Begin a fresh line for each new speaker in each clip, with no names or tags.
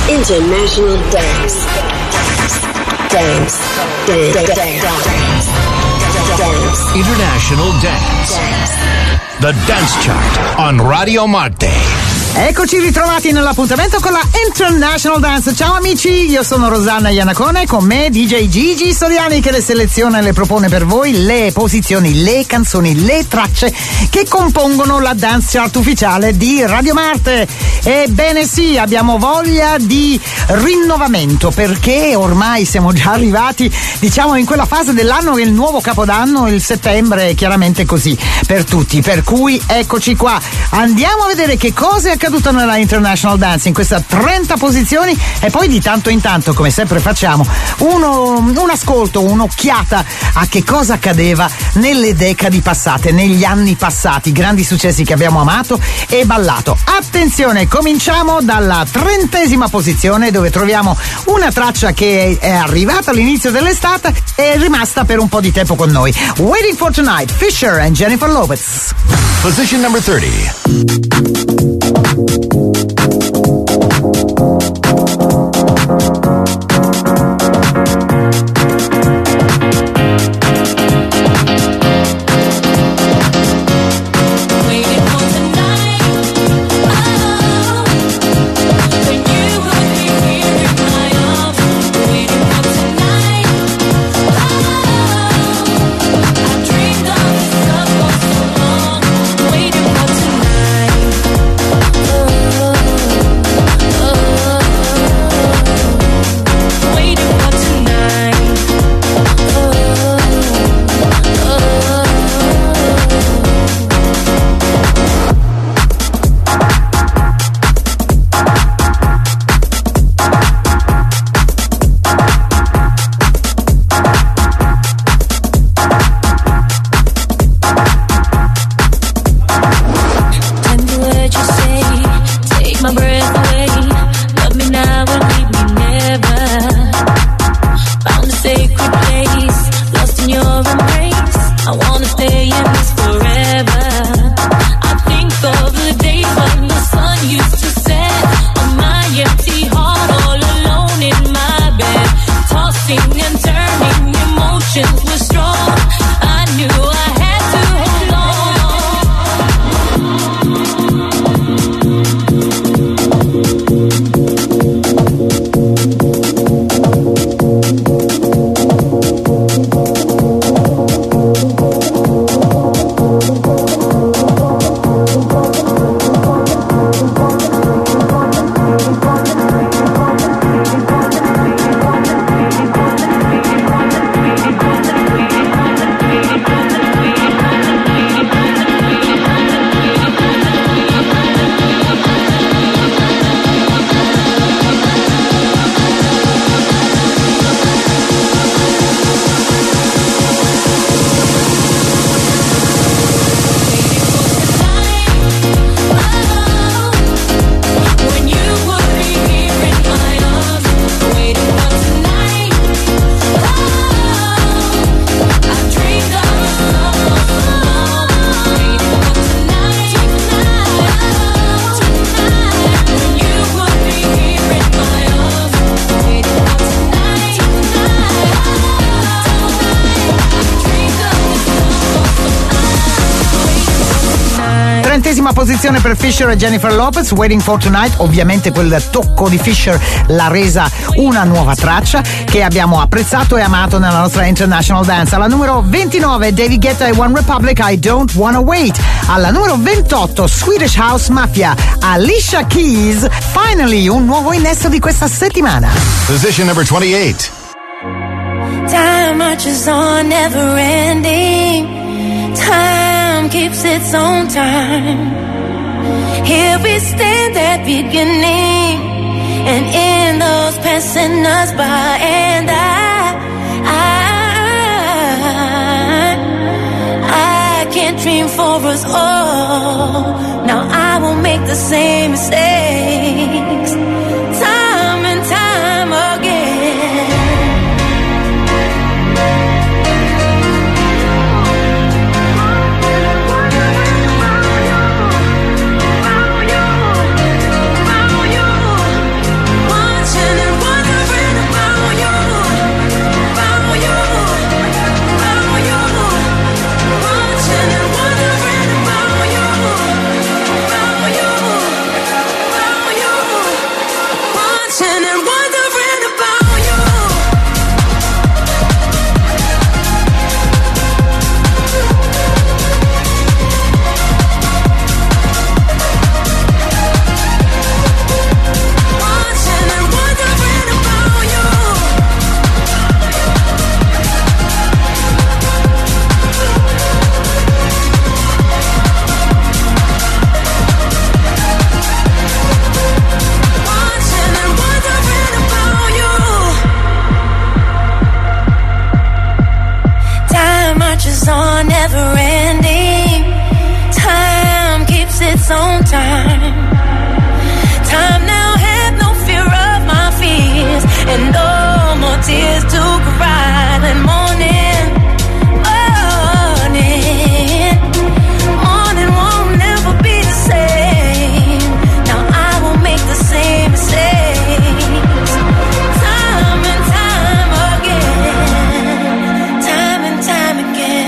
International Dance. Dance.
International Dance. The Dance Chart on Radio Marte.
Eccoci ritrovati nell'appuntamento con la International Dance. Ciao amici, io sono Rosanna Iannacone e con me DJ Gigi Soriani che le seleziona e le propone per voi le posizioni, le canzoni, le tracce che compongono la Dance Chart ufficiale di Radio Marte. Ebbene sì, abbiamo voglia di rinnovamento perché ormai siamo già arrivati, diciamo, in quella fase dell'anno che è il nuovo capodanno, il settembre è chiaramente così per tutti, per cui eccoci qua. Andiamo a vedere che cosa è accaduto nella International Dance in queste 30 posizioni e poi di tanto in tanto, come sempre facciamo, un ascolto, un'occhiata a che cosa accadeva nelle decadi passate, negli anni passati, grandi successi che abbiamo amato e ballato. Attenzione, cominciamo dalla 30ª posizione dove troviamo una traccia che è arrivata all'inizio dell'estate e è rimasta per un po' di tempo con noi. Waiting for Tonight, Fisher and Jennifer Lopez.
Position number 30.
Posizione per Fisher e Jennifer Lopez, Waiting for Tonight. Ovviamente quel tocco di Fisher l'ha resa una nuova traccia che abbiamo apprezzato e amato nella nostra International Dance. Alla numero 29 David Guetta e One Republic, I Don't Wanna Wait. Alla numero 28 Swedish House Mafia, Alicia Keys, Finally, un nuovo innesto di questa settimana.
Position number 28.
Time marches on, never ending. Time keeps its own time. Here we stand at beginning, and in those passing us by, and I can't dream for us all. Now I won't make the same mistakes, time and time again. Once Time now, have no fear of my fears, and no more tears to cry. And morning won't never be the same. Now I won't make the same mistakes. Time and time again. Time and time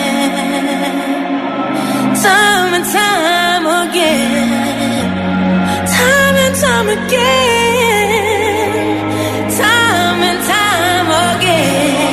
again. Time and time again. Time and time again. Time and time again.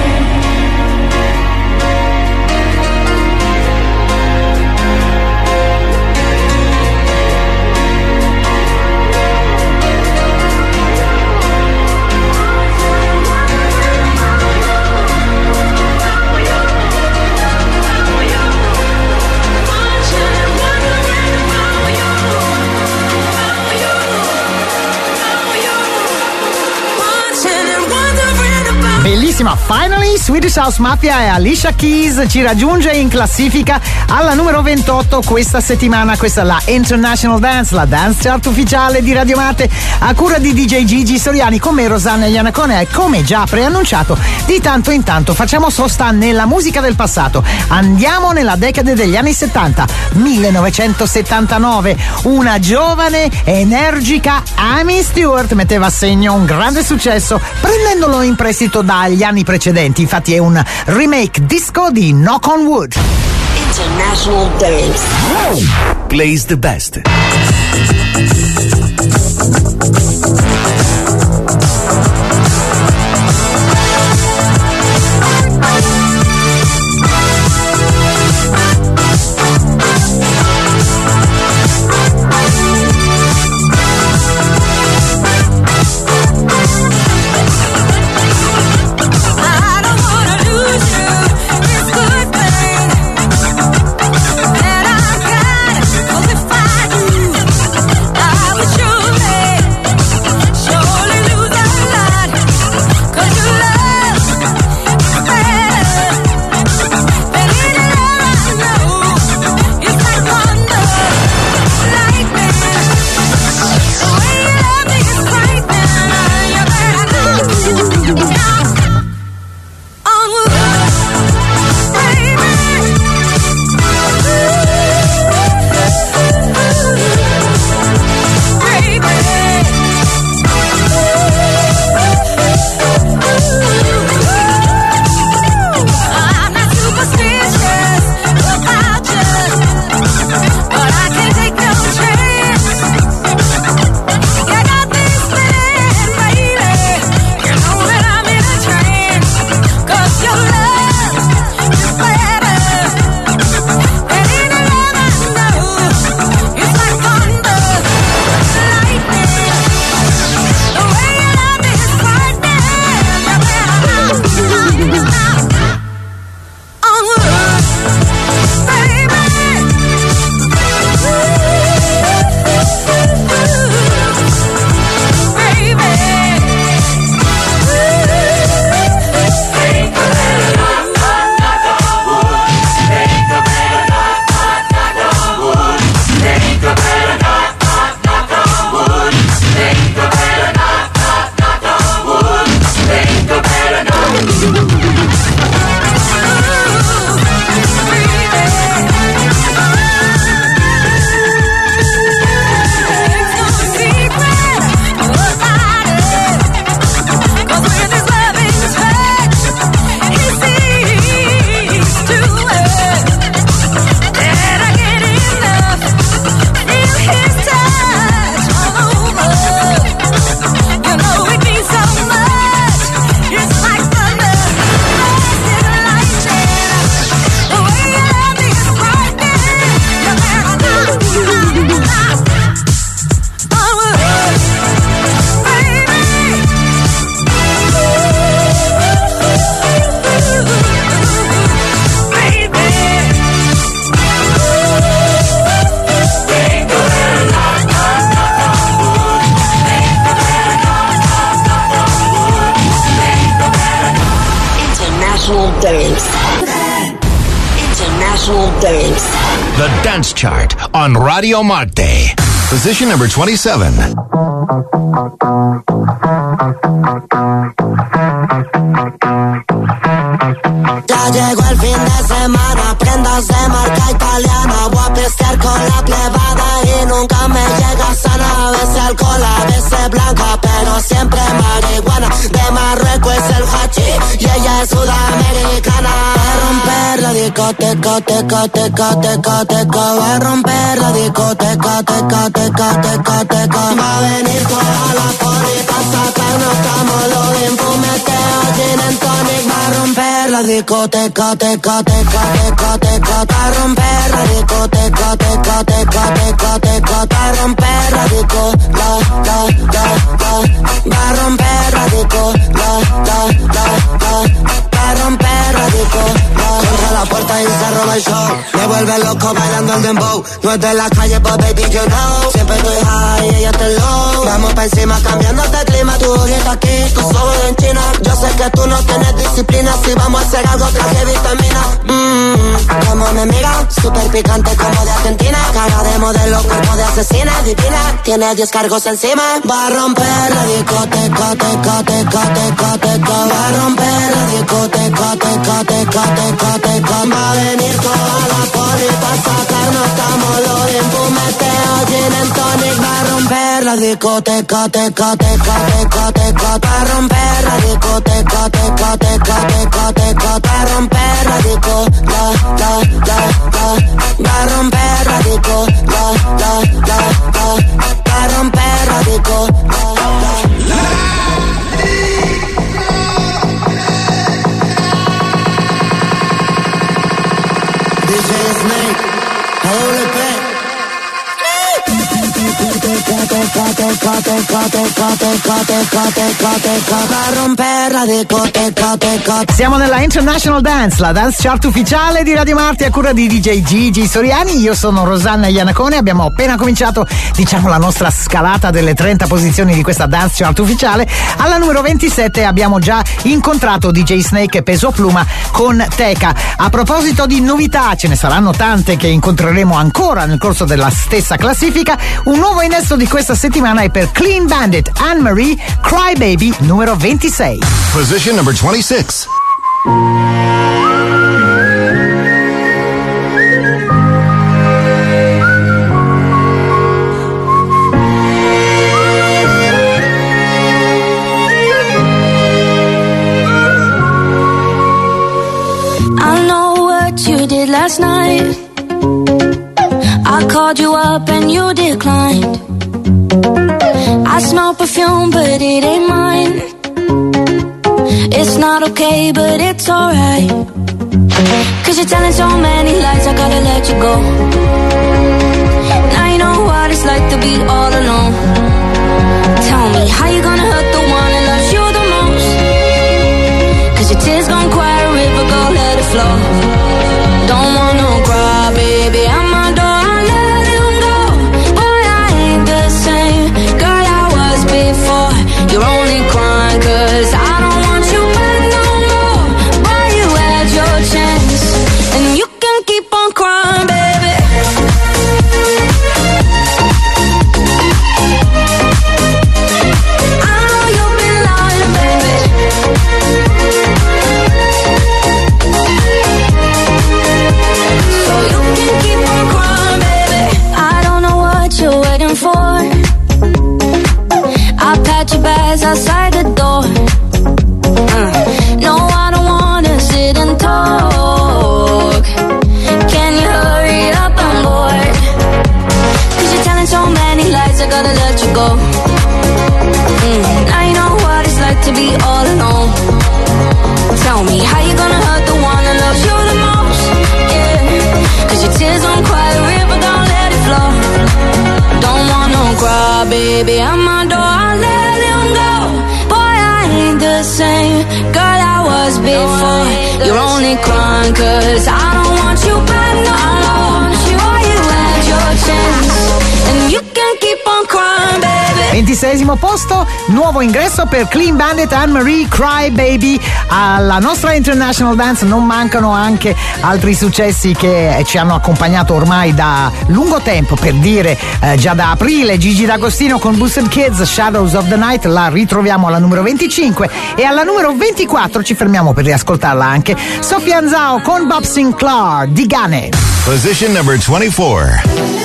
Bellissima, finally Swedish House Mafia e Alicia Keys ci raggiunge in classifica alla numero 28 questa settimana. Questa è la International Dance, la dance chart ufficiale di Radio Mate, a cura di DJ Gigi Soriani, con me Rosanna Iannacone. E come già preannunciato, di tanto in tanto facciamo sosta nella musica del passato. Andiamo nella decade degli anni 70, 1979. Una giovane, energica Amy Stewart metteva a segno un grande successo prendendolo in prestito dagli anni precedenti. Infatti è un remake disco di Knock on Wood.
International Dance.
Plays the best.
International Dance.
The Dance Chart on Radio Marte. Position number 27.
Ya llegó el fin de semana, prendas de marca italiana. Voy a pistear con la plebada y nunca me llega sana. A veces alcohol, a veces blanca, pero siempre marihuana. De Marruecos es el hachís y ella es sudamericana. Va a romper la discoteca, teca, teca, teca, teca. Va a romper la discoteca, teca, teca, teca, teca. Va a venir toda la poli pa' sacarnos camolodín, fumeteo, gin and tonic. Va a romper la discoteca, teca, teca, teca, teca. Va a romper la discoteca, teca, teca, teca, teca. Va a romper la disco, va a romper la disco, va a romper la disco. Contra la puerta y se roba el show. Me vuelve loco bailando el dembow. No es de la calle, but baby you know. Siempre estoy high y ella está low. Vamos pa' encima cambiando de clima. Tu ojito aquí, tu ojos en China. Yo sé que tú no tienes disciplina. Si vamos a hacer algo traje vitamina. Como me mira, súper picante como de Argentina. Cara de modelo, cuerpo de asesina. Divina, tiene 10 cargos encima. Va a romper la discoteca, teca, teca, teca, teca. Va a romper la discoteca, teca, teca, teca, teca. Va a venir toda la poli pa' sacarnos camolodín, fumeteo, gin and tonic. Va a romper la discoteca, teca, teca, teca, teca. Va a romper la discoteca, teca, teca, teca, teca. Va a romper la disco, va a romper la disco, va a romper la disco, DJ Snake, AWP.
Siamo nella International Dance, la dance chart ufficiale di Radio Marte a cura di DJ Gigi Soriani. Io sono Rosanna Iannacone. Abbiamo appena cominciato, diciamo, la nostra scalata delle 30 posizioni di questa dance chart ufficiale. Alla numero 27 abbiamo già incontrato DJ Snake e Peso Pluma con Teca. A proposito di novità, ce ne saranno tante che incontreremo ancora nel corso della stessa classifica. Un nuovo innesto di questa settimana è per Clean Bandit, Anne-Marie, Cry Baby, numero 26.
Position number 26.
I know what you did last night. I called you up and you declined. I smell perfume but it ain't mine. It's not okay but it's alright. Cause you're telling so many lies, I gotta let you go. Now you know what it's like to be all alone. Tell me, how you gonna hurt the one that loves you the most? Cause your tears gon' quiet a river, go let it flow. Don't want no cry, baby, I'm a dog. You're only crying cause I don't want you back no more. Boy, you had your chance and you can keep on crying, baby. I know you've been lying, baby. So you can keep on crying, baby. I don't know what you're waiting for. I'll pat your bags outside the door. No, I don't wanna sit and talk. Can you hurry up, I'm bored. Cause you're telling so many lies, I gotta let you go. Now you know what it's like to be all alone. Tell me, how you gonna hurt the one that loves you the most? Yeah, cause your tears don't cry a river, don't let it flow. Don't want no cry, baby, I'm a dog. Same girl I was before. You're only crying cause I don't want you back no more. Boy, you had your chance and you can keep on crying, baby.
26° posto, nuovo ingresso per Clean Bandit, Anne-Marie, Cry Baby. Alla nostra International Dance non mancano anche altri successi che ci hanno accompagnato ormai da lungo tempo, per dire già da aprile. Gigi D'Agostino con Boosted Kids, Shadows of the Night, la ritroviamo alla numero 25, e alla numero 24 ci fermiamo per riascoltarla anche Sofiane Zhao con Bob Sinclair, Digane.
Position number 24.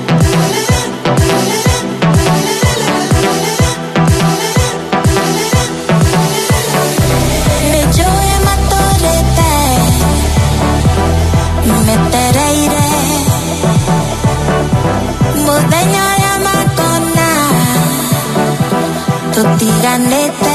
Ganete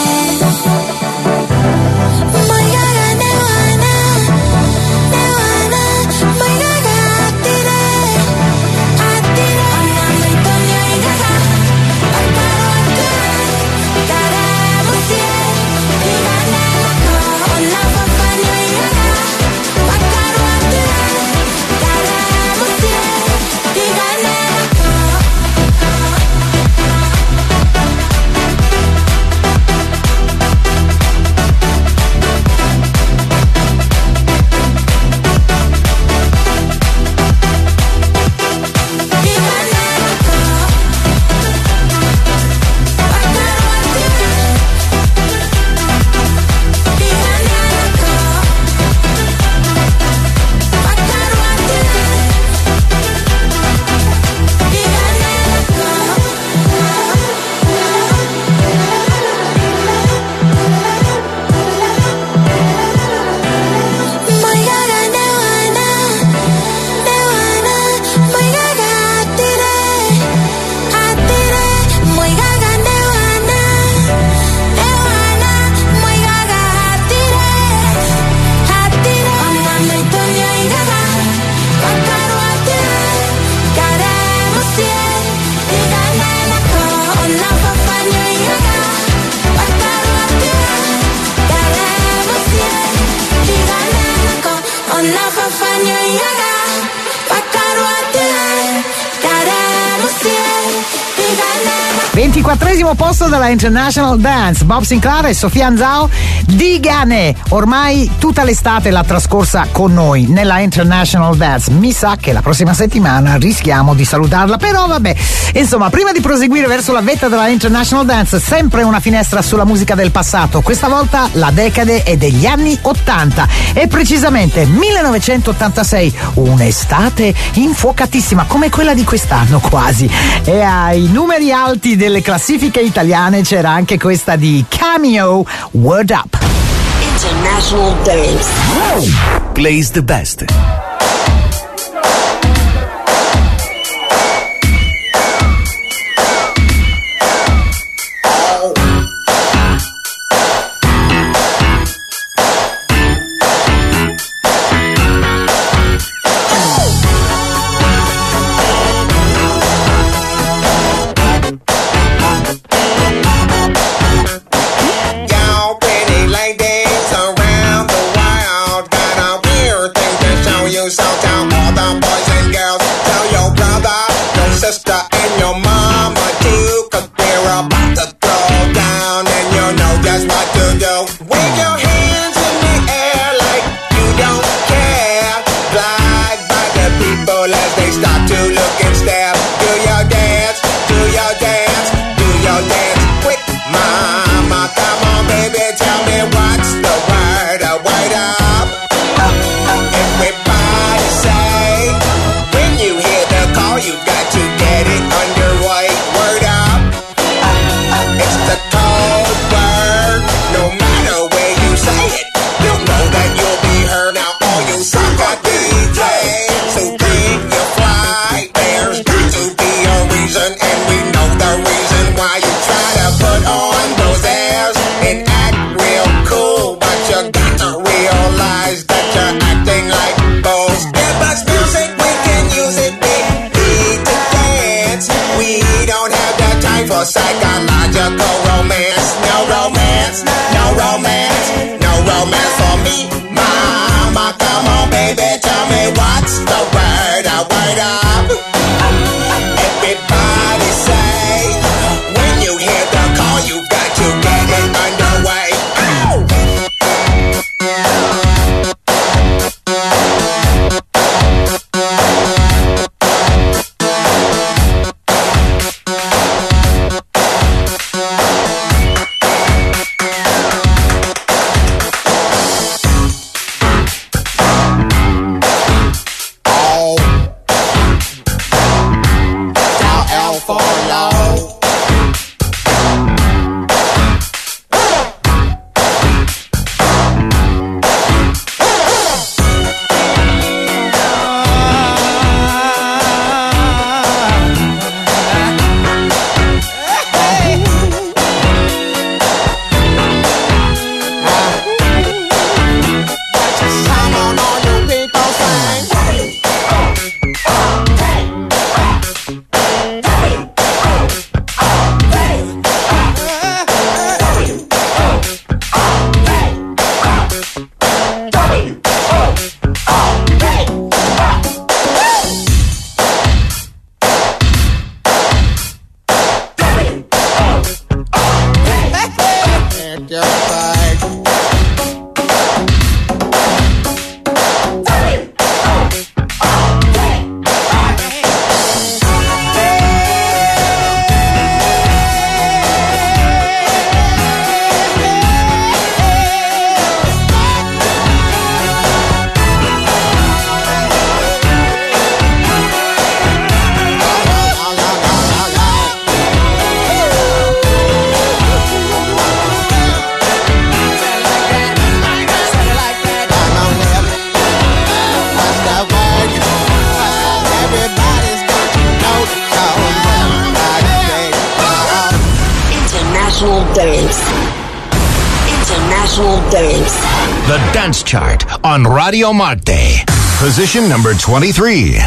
Posto della International Dance, Bob Sinclair e Sofiane Zhao, Digane. Ormai tutta l'estate l'ha trascorsa con noi nella International Dance. Mi sa che la prossima settimana rischiamo di salutarla, però vabbè. Insomma, prima di proseguire verso la vetta della International Dance, sempre una finestra sulla musica del passato. Questa volta la decade è degli anni 80 e precisamente 1986, un'estate infuocatissima come quella di quest'anno quasi. E ai numeri alti delle classifiche italiane c'era anche questa di Cameo, Word Up.
International Dance
Plays the best.
Everybody say
International Dance. International Dance.
The Dance Chart on Radio Marte. Position number 23.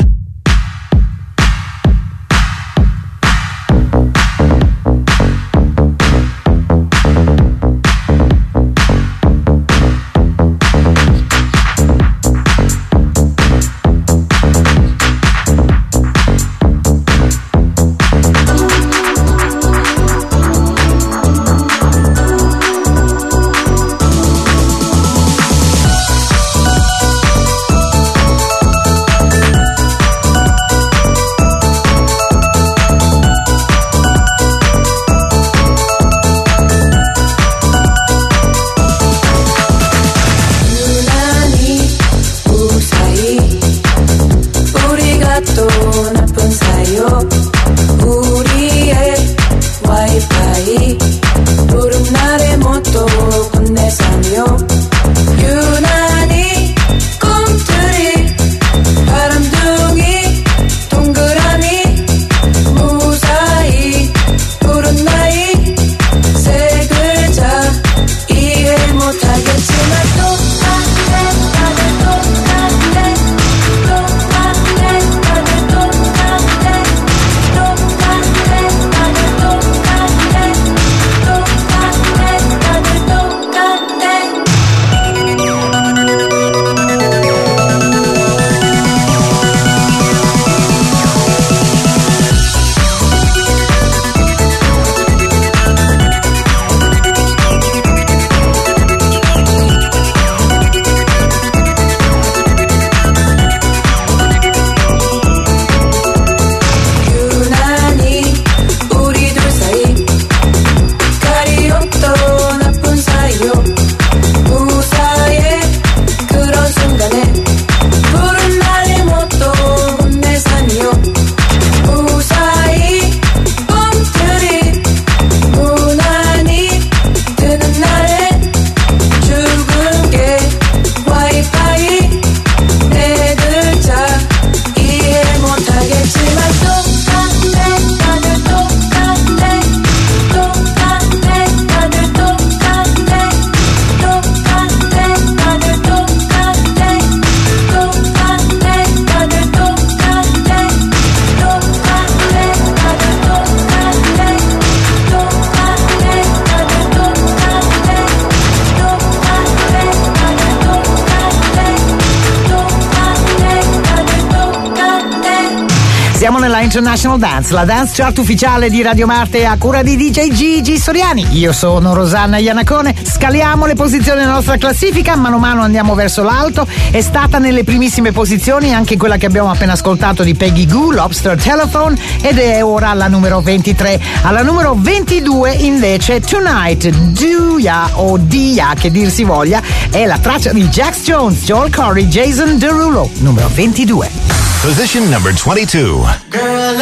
Siamo nella International Dance, la dance chart ufficiale di Radio Marte a cura di DJ Gigi Soriani. Io sono Rosanna Iannacone. Scaliamo le posizioni della nostra classifica, mano a mano andiamo verso l'alto. È stata nelle primissime posizioni anche quella che abbiamo appena ascoltato di Peggy Gou, Lobster Telephone, ed è ora alla numero 23. Alla numero 22 invece Tonight, Do Ya o Dia che dir si voglia, è la traccia di Jax Jones, Joel Corey, Jason Derulo, numero 22.
Position number 22.
Girl,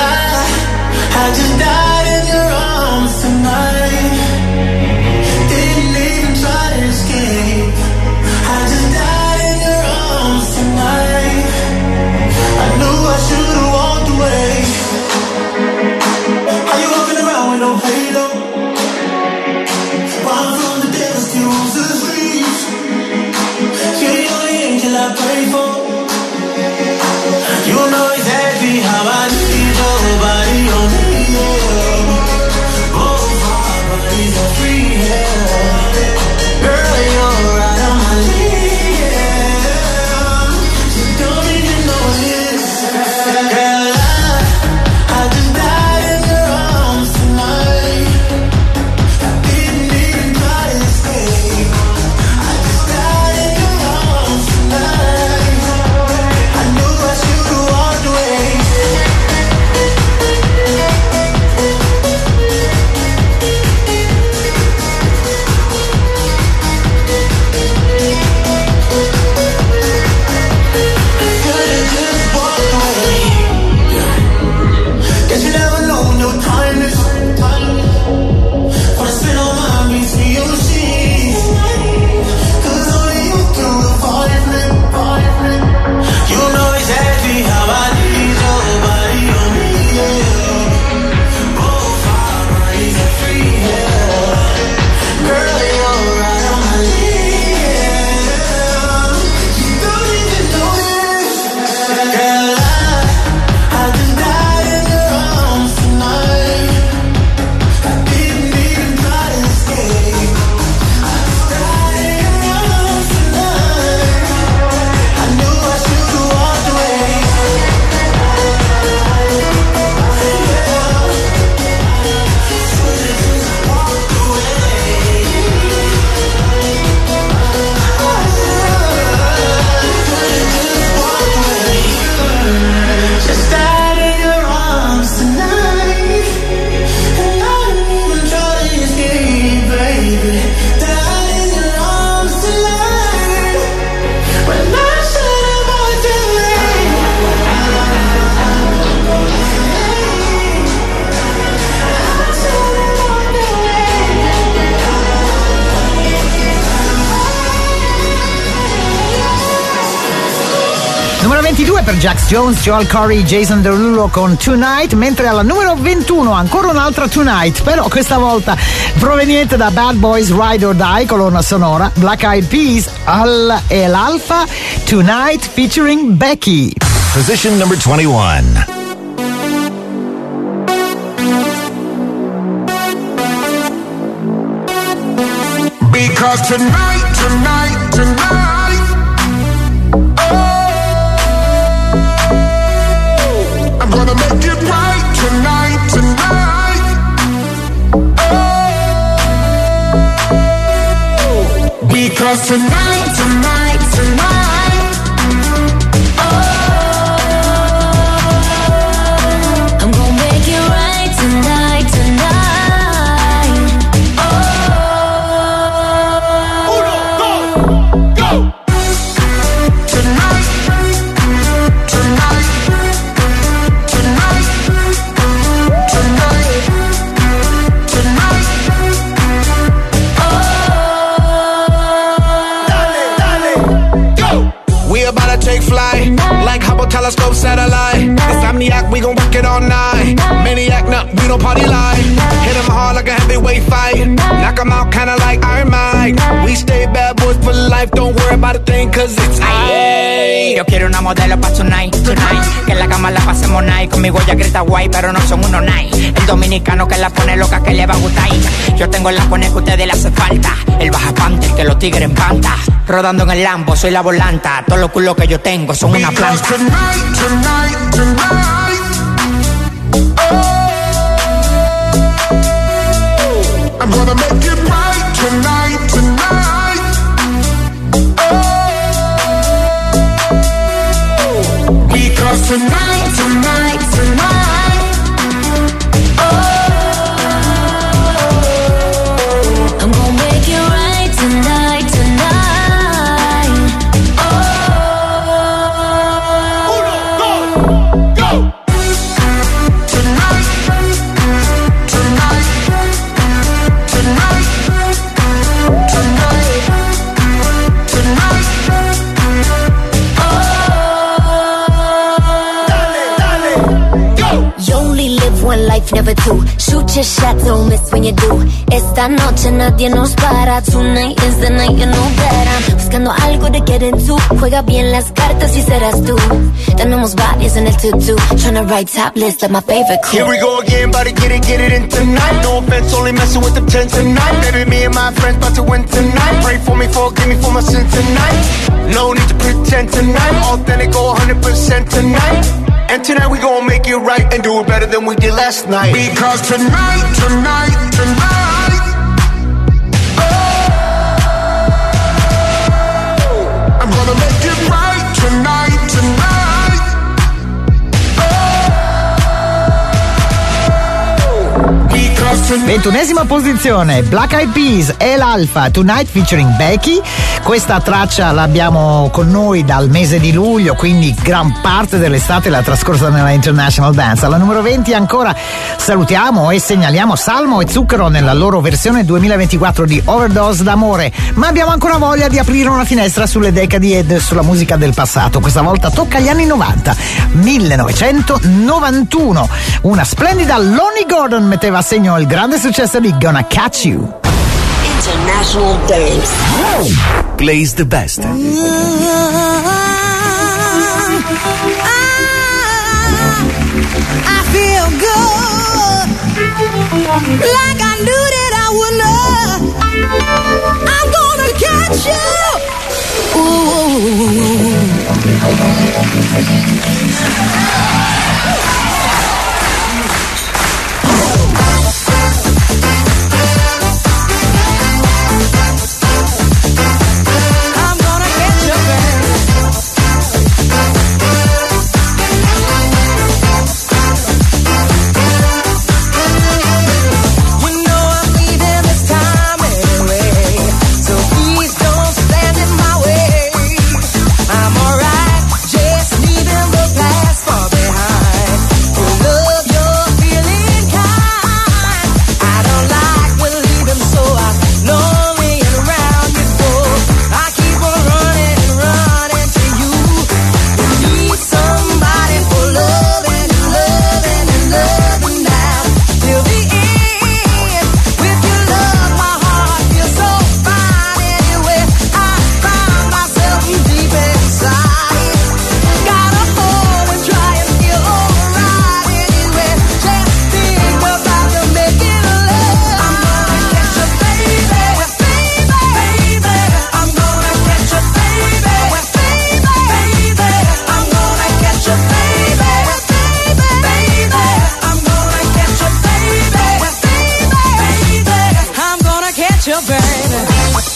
I just died in your arms tonight. Didn't even try to escape. I just died in your arms tonight. I knew I should've walked away. How you walking around with no halo? Run from the devil's accuser's reach. You're the only angel I pray for. You know exactly how I need nobody only you. Both our bodies are free, yeah. Girl, you're right on my lead. You don't even know it. Girl, I just died in your arms tonight.
Numero 22 per Jax Jones, Joel Corey, Jason Derulo con Tonight, mentre alla numero 21 ancora un'altra Tonight, però questa volta proveniente da Bad Boys Ride or Die, colonna sonora, Black Eyed Peas e l'Alpha, Tonight featuring Becky.
Position number 21.
Because tonight, oh, I'm gonna make it right tonight. Oh, because tonight, oh,
I'm gonna make it right tonight.
Take flight, like Hubble telescope satellite. Insomniac, we gon' work it all night. Maniac, nah, we don't party like. Hit 'em hard like a heavyweight fight. Knock 'em out kinda like Iron Mike. We stay bad boys for life, don't worry about a thing, cause it's
Ay, yo quiero una modelo pa' tonight. Que en la cama la pasemos night. Conmigo ya grita guay, pero no son unos night. El dominicano que la pone loca, que le va a gustar. Yo tengo el pone que a ustedes le hace falta. El baja panther, que los tigres en panta. Rodando en el Lambo, soy la volanta. Todos los culos que yo tengo son una planta.
Tonight, oh, I'm gonna make it right tonight. Oh, because tonight, oh,
I'm gonna make it right tonight. One life, never two. Shoot your shot, don't miss when you do. Esta noche nadie nos para. Tonight is the night, you know better. Buscando algo de get into. Juega bien las cartas y serás tú. Tenemos bodies en el tutu. Tryna write top list of my favorite crew.
Here we go again, about to get it in tonight. No offense, only messing with them 10 tonight. Baby, me and my friends about to win tonight. Pray for me, forgive me for my sin tonight. No need to pretend tonight. Authentic, go 100% tonight. And tonight we gon' make it right and do it better than we did last night.
Because tonight, oh, I'm gonna make it right tonight. Oh, because tonight.
21esima posizione, Black Eyed Peas e l'Alpha, Tonight featuring Becky. Questa traccia l'abbiamo con noi dal mese di luglio, quindi gran parte dell'estate l'ha trascorsa nella International Dance. Alla numero 20 ancora salutiamo e segnaliamo Salmo e Zucchero nella loro versione 2024 di Overdose d'amore, ma abbiamo ancora voglia di aprire una finestra sulle decadi e sulla musica del passato. Questa volta tocca agli anni 90, 1991. Una splendida Lonnie Gordon metteva a segno il grande successo di Gonna Catch You.
International Dance.
Plays the best.
I feel good, like I knew that I would know. I'm gonna catch you. Ooh.
When
baby.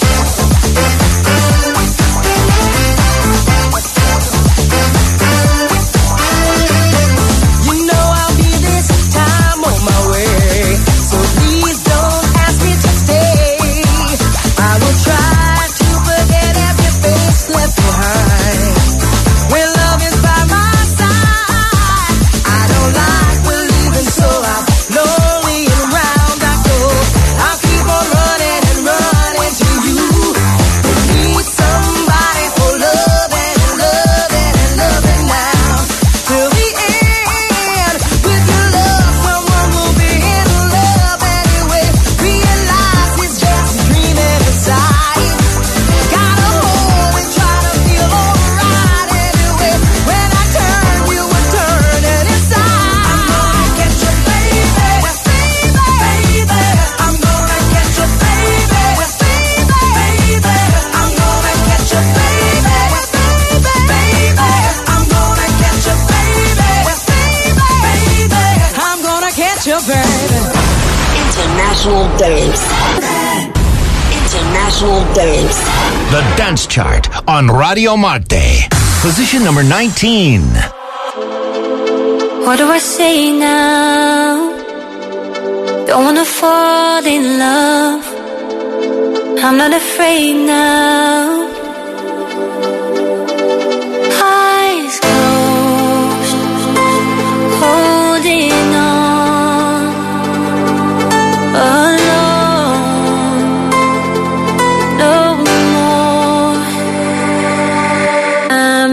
You know I'll be this time on my way, so please don't ask me to stay. I will try to forget every face left behind. When love is by my side, I don't like believing, so I'm lonely and round I go. I'll keep on running and running to you. Need somebody for loving and loving and loving now till the end. With your love, someone will be in love anyway. Realize it's just dreaming inside. Gotta hold and try to feel alright anyway. When I turn, you were turning inside. I'm gonna get you, baby, baby. I'm gonna get you, baby, baby. I'm gonna get you, baby, baby. I'm gonna get you, baby, baby. I'm gonna get you, baby.
International Dance. International Dance.
The Dance Chart on Radio Marte. Position number 19.
What do I say now? Don't wanna fall in love. I'm not afraid now. Eyes closed, holding on, alone, no more. I'm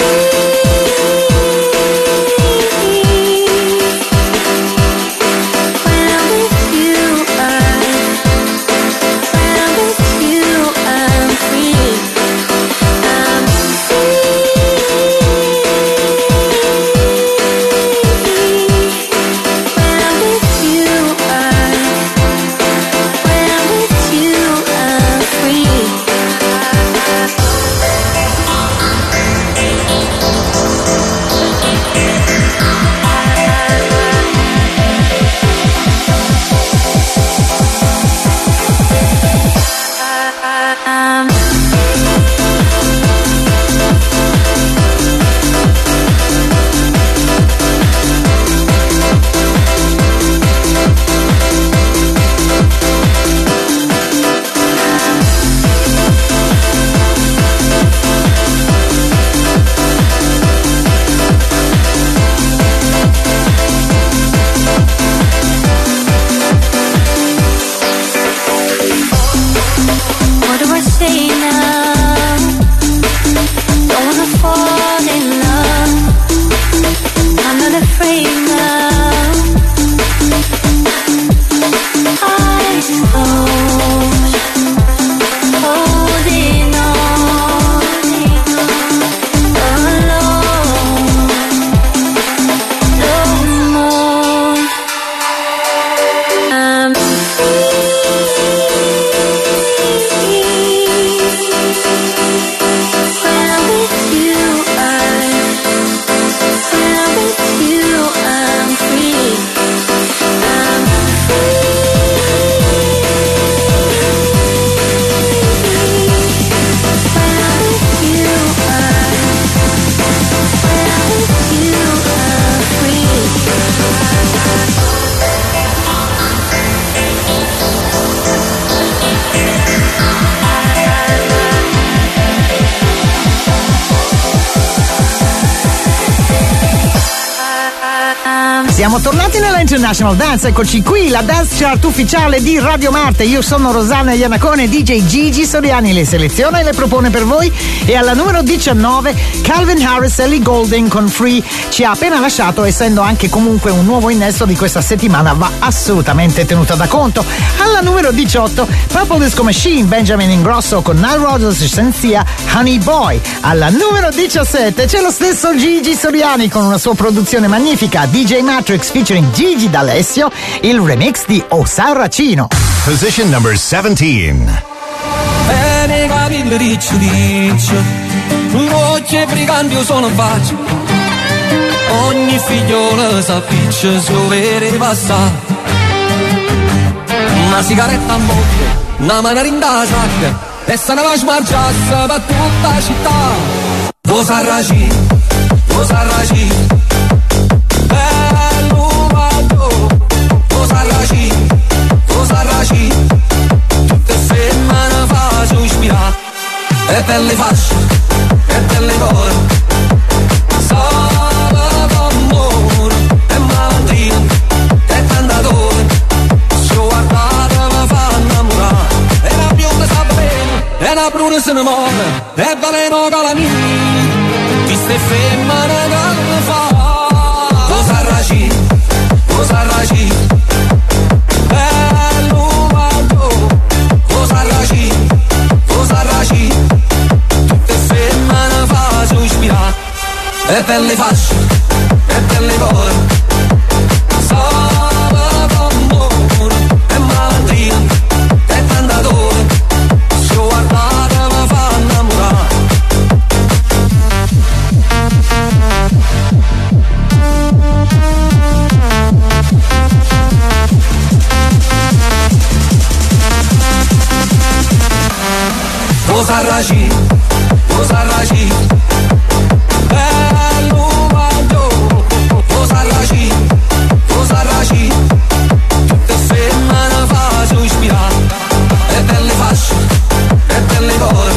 Siamo tornati nella International Dance, eccoci qui, la Dance Chart ufficiale di Radio Marte. Io sono Rosanna Iannacone, DJ Gigi Soriani le seleziona e le propone per voi. E alla numero 19 Calvin Harris, Ellie Goulding con Free ci ha appena lasciato, essendo anche comunque un nuovo innesto di questa settimana, va assolutamente tenuta da conto. Alla numero 18 Purple Disco Machine, Benjamin Ingrosso con Nile Rodgers e Shensia, Honey Boy. Alla numero 17 c'è lo stesso Gigi Soriani con una sua produzione magnifica, DJ Matrix featuring Gigi D'Alessio, il remix di O Sarracino.
Position number 17.
Bene capito riccio riccio, voce brigante io sono faccio, ogni figliola s'appiccia su vere passare, una sigaretta a moglie, una mano in da sacca e se ne va a smargiasse per tutta la città. Lo sarraci, bello maggio, lo sarraci, tutte femmine faccio ispirare, e per le fasce, e per le cose, sabato amore, e malandrino, e cantatore, se guardate mi fa innamorare, e la bionda sta bene, e la bruna se ne muore, e veleno calamini. Queste femmine che mi fa lo sarraci, bello maggio, lo sarraci, tutte femmine faccio ispirare, e per le fasce, e per le cose, sabato amore, e malandrino, e cantatore, se guardate mi fa innamorare. Lo sarraci, bello maggio, lo sarraci, tutte femmine faccio ispirare, e per le fasce, e per le cose,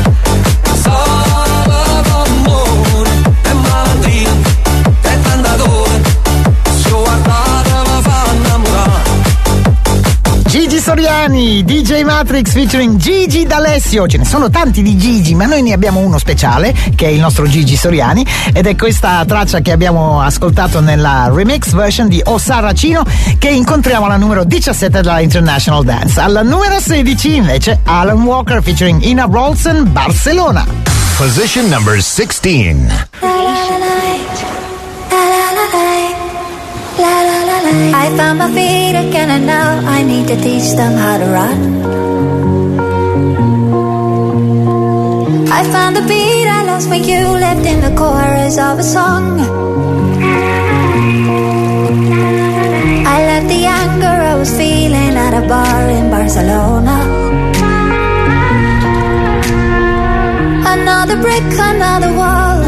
sabato amore, e malandrino, e cantatore, se guardate mi fa innamorare.
Gigi Soriani, DJ Matrix featuring Gigi D'Alessio. Ce ne sono tanti di Gigi, ma noi ne abbiamo uno speciale che è il nostro Gigi Soriani, ed è questa traccia che abbiamo ascoltato nella remix version di O Sarracino, che incontriamo alla numero 17 della International Dance. Alla numero 16 invece Alan Walker featuring Ina Rolson, Barcelona.
Position number 16.
I found my feet again and now I need to teach them how to run. I found the beat I lost when you left in the chorus of a song. I left the anger I was feeling at a bar in Barcelona. Another brick, another wall,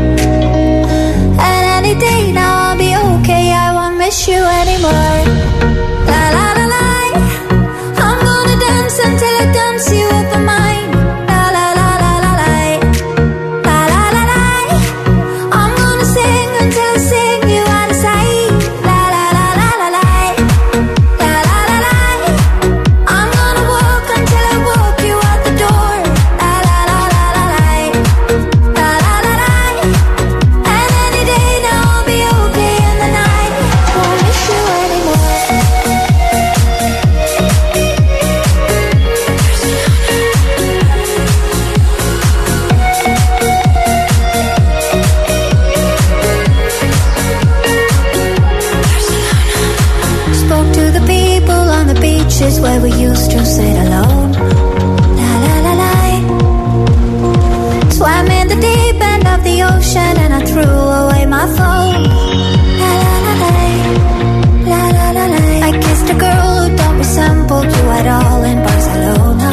and any day now I'll be okay. I won't miss you anymore. La la la la, I'm gonna dance until I dance you with my mind. La la la la la la, la la la la, I'm gonna sing until I sing you out of sight. La la la la la la, la la la la, I'm gonna walk until I walk you out the door. La la la la la la, la la la la, and any day now I'll be okay in the night. Won't miss you anymore. Spoke to the people on the beaches where we used to sit alone. La la la la. Swam in the deep end of the ocean and I threw away my phone. La la la la. La la la la. I kissed a girl who don't resemble you at all in Barcelona.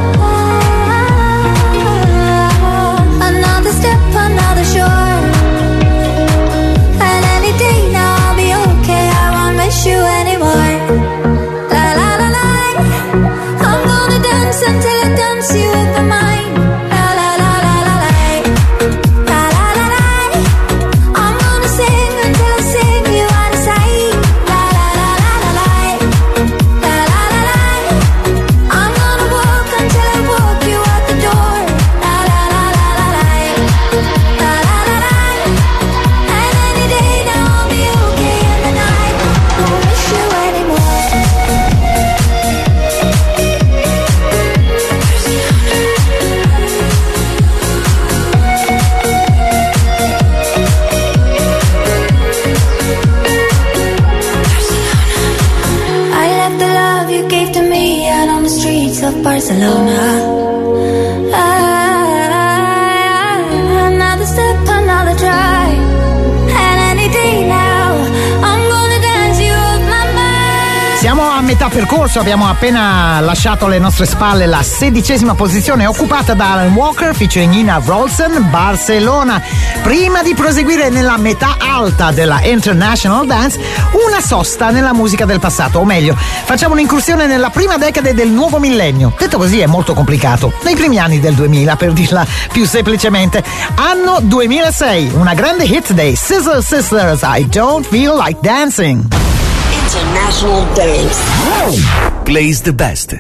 Another step, another shore, and any day now I'll be okay. I won't miss you anymore. La la la la, I'm gonna dance until I dance you with my mind. La la la la la la, la la la la, I'm gonna sing until I sing you out of sight. La la la la la la, la la la la, I'm gonna walk until I walk you out the door. La la la la la la, la la la la, and any day now I'll be okay in the night. Won't miss you anymore. I left the love you gave to me out on the streets of Barcelona. Another step, another try, and any day now I'm gonna dance you with my mind.
Siamo a metà metà percorso, abbiamo appena lasciato alle nostre spalle la 16ª posizione occupata da Alan Walker featuring Ina Wroldsen, Barcellona. Prima di proseguire nella metà alta della International Dance, una sosta nella musica del passato, o meglio, facciamo un'incursione nella prima decade del nuovo millennio. Detto così è molto complicato. Nei primi anni del 2000, per dirla più semplicemente. Anno 2006, una grande hit dei Scissor Sisters, I Don't Feel Like Dancing.
International Dance.
Plays the best.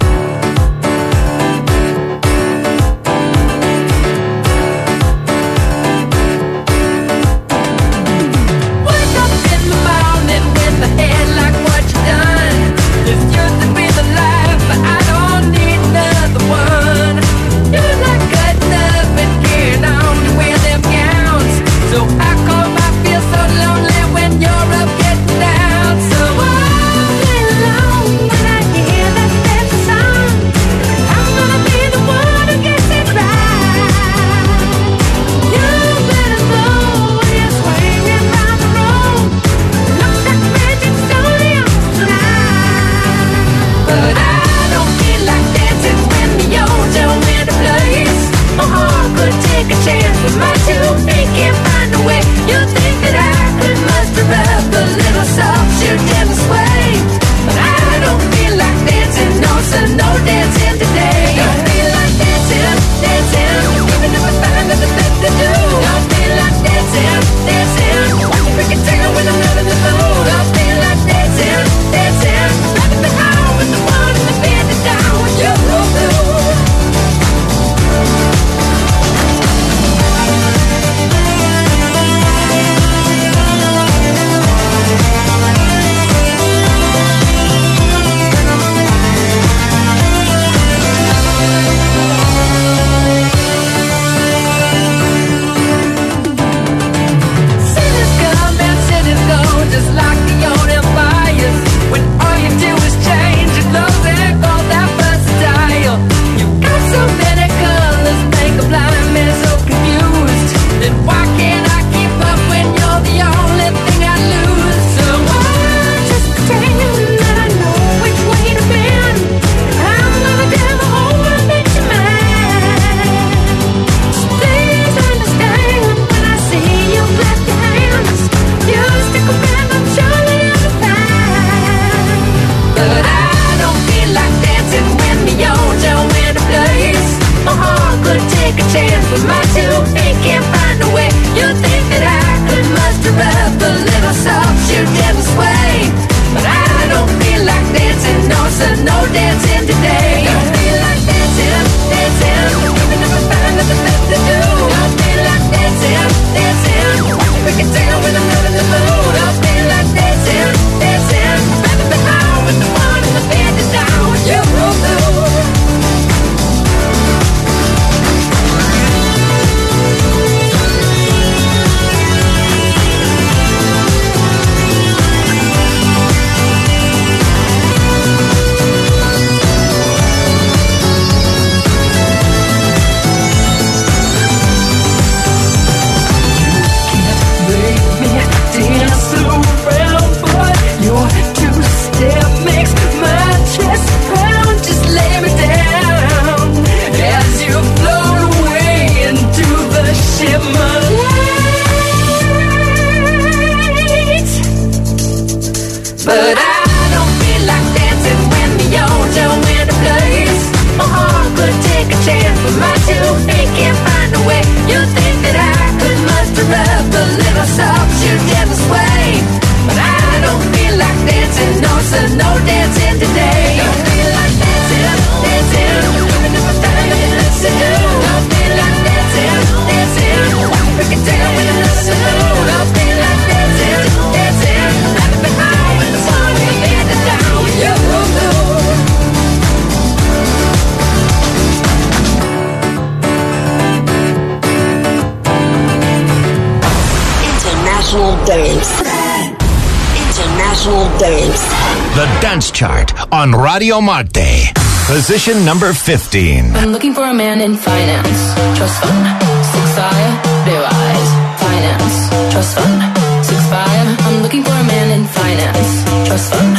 International Dance.
The Dance Chart on Radio Marte. Position number 15.
I'm looking for a man in finance, trust fund, 6'5", blue eyes. Finance, trust fund, 6'5". I'm looking for a man in finance, trust fund, 6'5".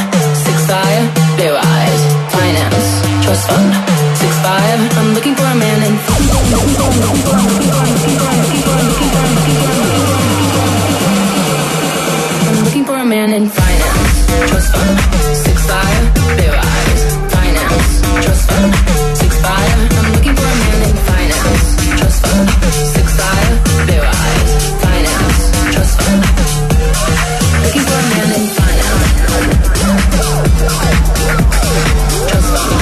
6 fire, blue eyes, finance, trust fund, 6'5", I'm looking for a man in I'm looking for a man in finance, trust fund, 6'5", blue eyes, finance, trust fund, 6'5", I'm looking for a man in finance, trust fund, 6'5", blue eyes, finance, trust fund, looking for a man in finance, trust fund,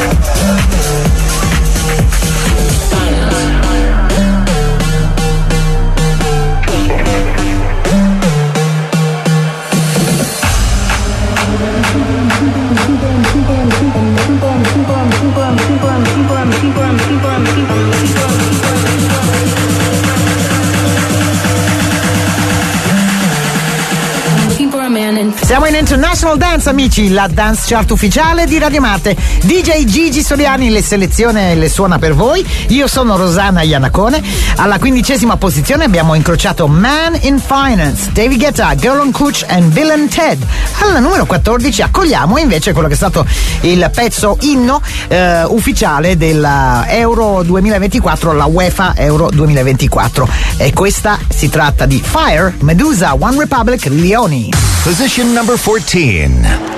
Siamo in International Dance, amici, la dance chart ufficiale di Radio Marte. DJ Gigi Soliani le seleziona e le suona per voi. Io sono Rosanna Iannacone. Alla 15ª posizione abbiamo incrociato Man in Finance, David Guetta, Girl on Cooch e Bill and Ted. Alla numero 14 accogliamo invece quello che è stato il pezzo inno ufficiale della Euro 2024, la UEFA Euro 2024. E questa si tratta di Fire, Medusa, One Republic, Leoni.
Position number 14.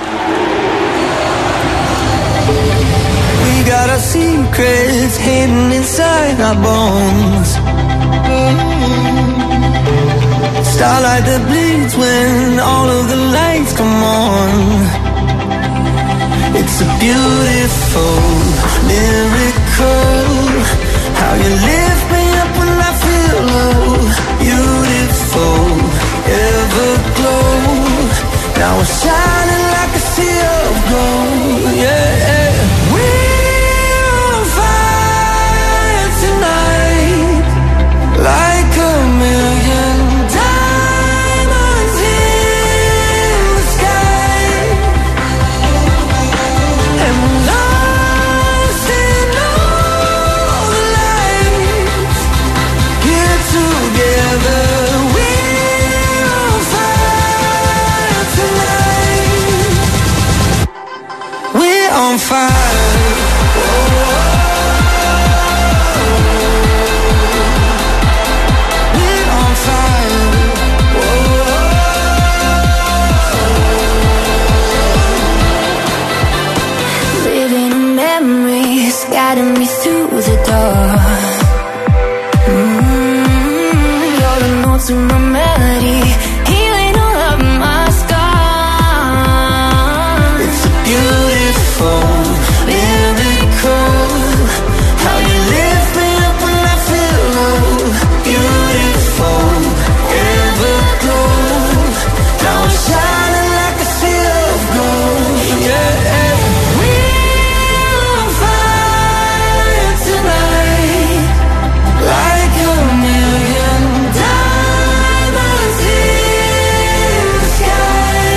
We got our secrets hidden inside our bones. Starlight that bleeds when all of the lights come on. It's a beautiful miracle. How you lift me up when I feel low. Beautiful, everglow. Now we're shining like a sea of gold, yeah. We're on fire tonight, like a million diamonds in the sky. And we're lost in all the lights. Get together. On fire, we're on fire, living in memories, guiding me through the dark. You're the notes in my melody, healing all of my scars. It's a beautiful miracle. How you lift me up when I feel low. Beautiful, everglow. Now I'm shining like a sea of gold, yeah. We're on fire tonight, like a million diamonds in the sky.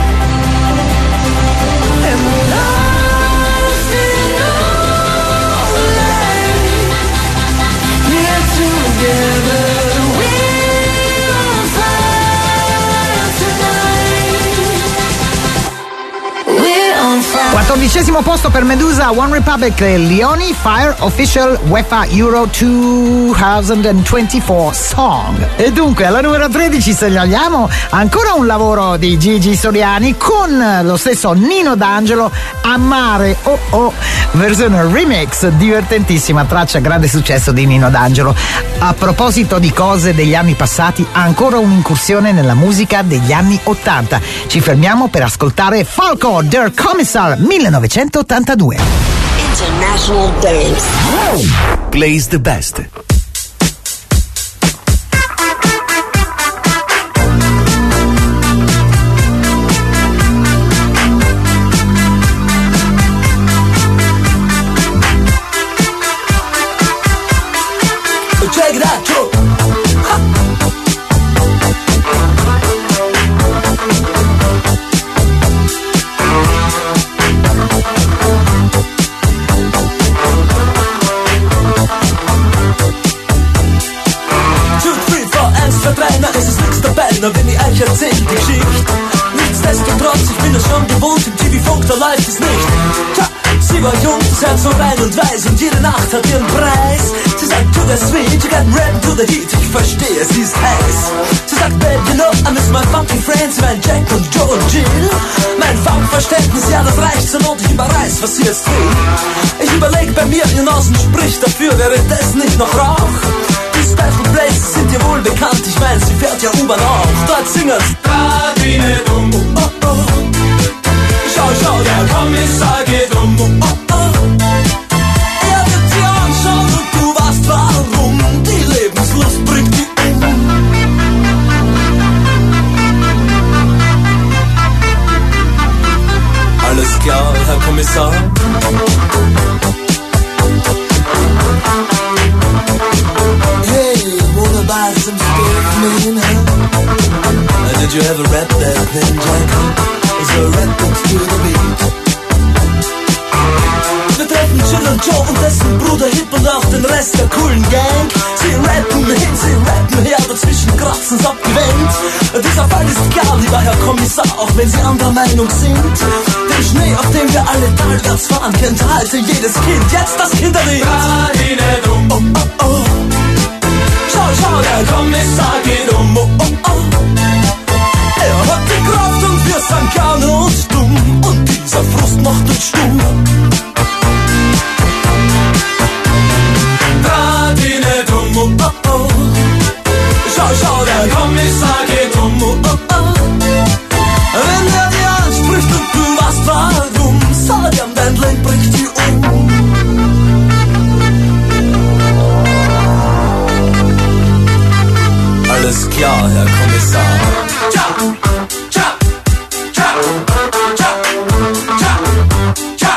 And we're lost in all the light. We're together. We're on fire tonight. We're on fire.
14° posto per Medusa, One Republic, Leoni, Fire, Official UEFA Euro 2024 Song. E dunque alla numero 13 segnaliamo ancora un lavoro di Gigi Soliani con lo stesso Nino D'Angelo, Amare Oh Oh, versione remix, divertentissima traccia, grande successo di Nino D'Angelo. A proposito di cose degli anni passati, ancora un'incursione nella musica degli anni 80. Ci fermiamo per ascoltare Falco, Der Kommissar 1982.
International Dance.
Plays the best.
Check it out, Joe. Es ist nix dabei, nur wenn ich euch erzähl die Geschichte. Nichtsdestotrotz, ich bin es schon gewohnt, im TV Dr. Life ist nicht. Tja, sie war jung, das Herz so rein und weiß und jede Nacht hat ihren Preis. Sie sagt, to the sweet, you got red to the heat. Ich verstehe, sie ist heiß. Sie sagt, babe, you know, I miss my funky friends, mein Jack und Joe und Jill. Mein Funkverständnis, ja, das reicht zur Not, ich überreiß, was sie jetzt will. Ich überleg bei mir, ihr Nasen spricht dafür, wäre das nicht noch Rauch? Die Special Places sind dir wohl bekannt, ich mein, sie fährt ja U-Bahn auch. Dort singen's Radine dumm, oh oh. Schau, schau, der Kommissar geht um, oh oh. Er wird dir anschauen und du weißt warum. Die Lebenslust bringt die um. Alles klar, Herr Kommissar. Hey, wanna buy some steak, man? Did you ever rap that thing, Jack? Is a rap to the beat? Wir treffen Jill und Joe und dessen Bruder Hip und auch den Rest der coolen Gang. Sie rappen hin, sie rappen her, dazwischen kratzen's abgewendet. Dieser Fall ist klar, lieber Herr Kommissar, auch wenn Sie anderer Meinung sind. Den Schnee, auf dem wir alle talwärts fahren, kennt heute jedes Kind. Jetzt das Kinderlied. Oh, oh, oh. Schau, schau, der Kommissar geht um, oh, oh, oh. Er hat die Kraft und wir sind gerne und dumm. Und dieser Frust macht uns stumm. Radine dumm, oh, oh, oh. Schau, schau, der Kommissar geht um, oh, oh, oh. Wenn er dir anspricht und du weißt warum, sag ihm, dein Leben bringt dich um. Alles klar, Herr Kommissar. Tja, tja, tja, tja, tja, tja.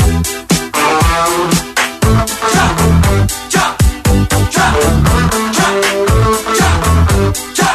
Tja, tja, tja, tja, tja, tja.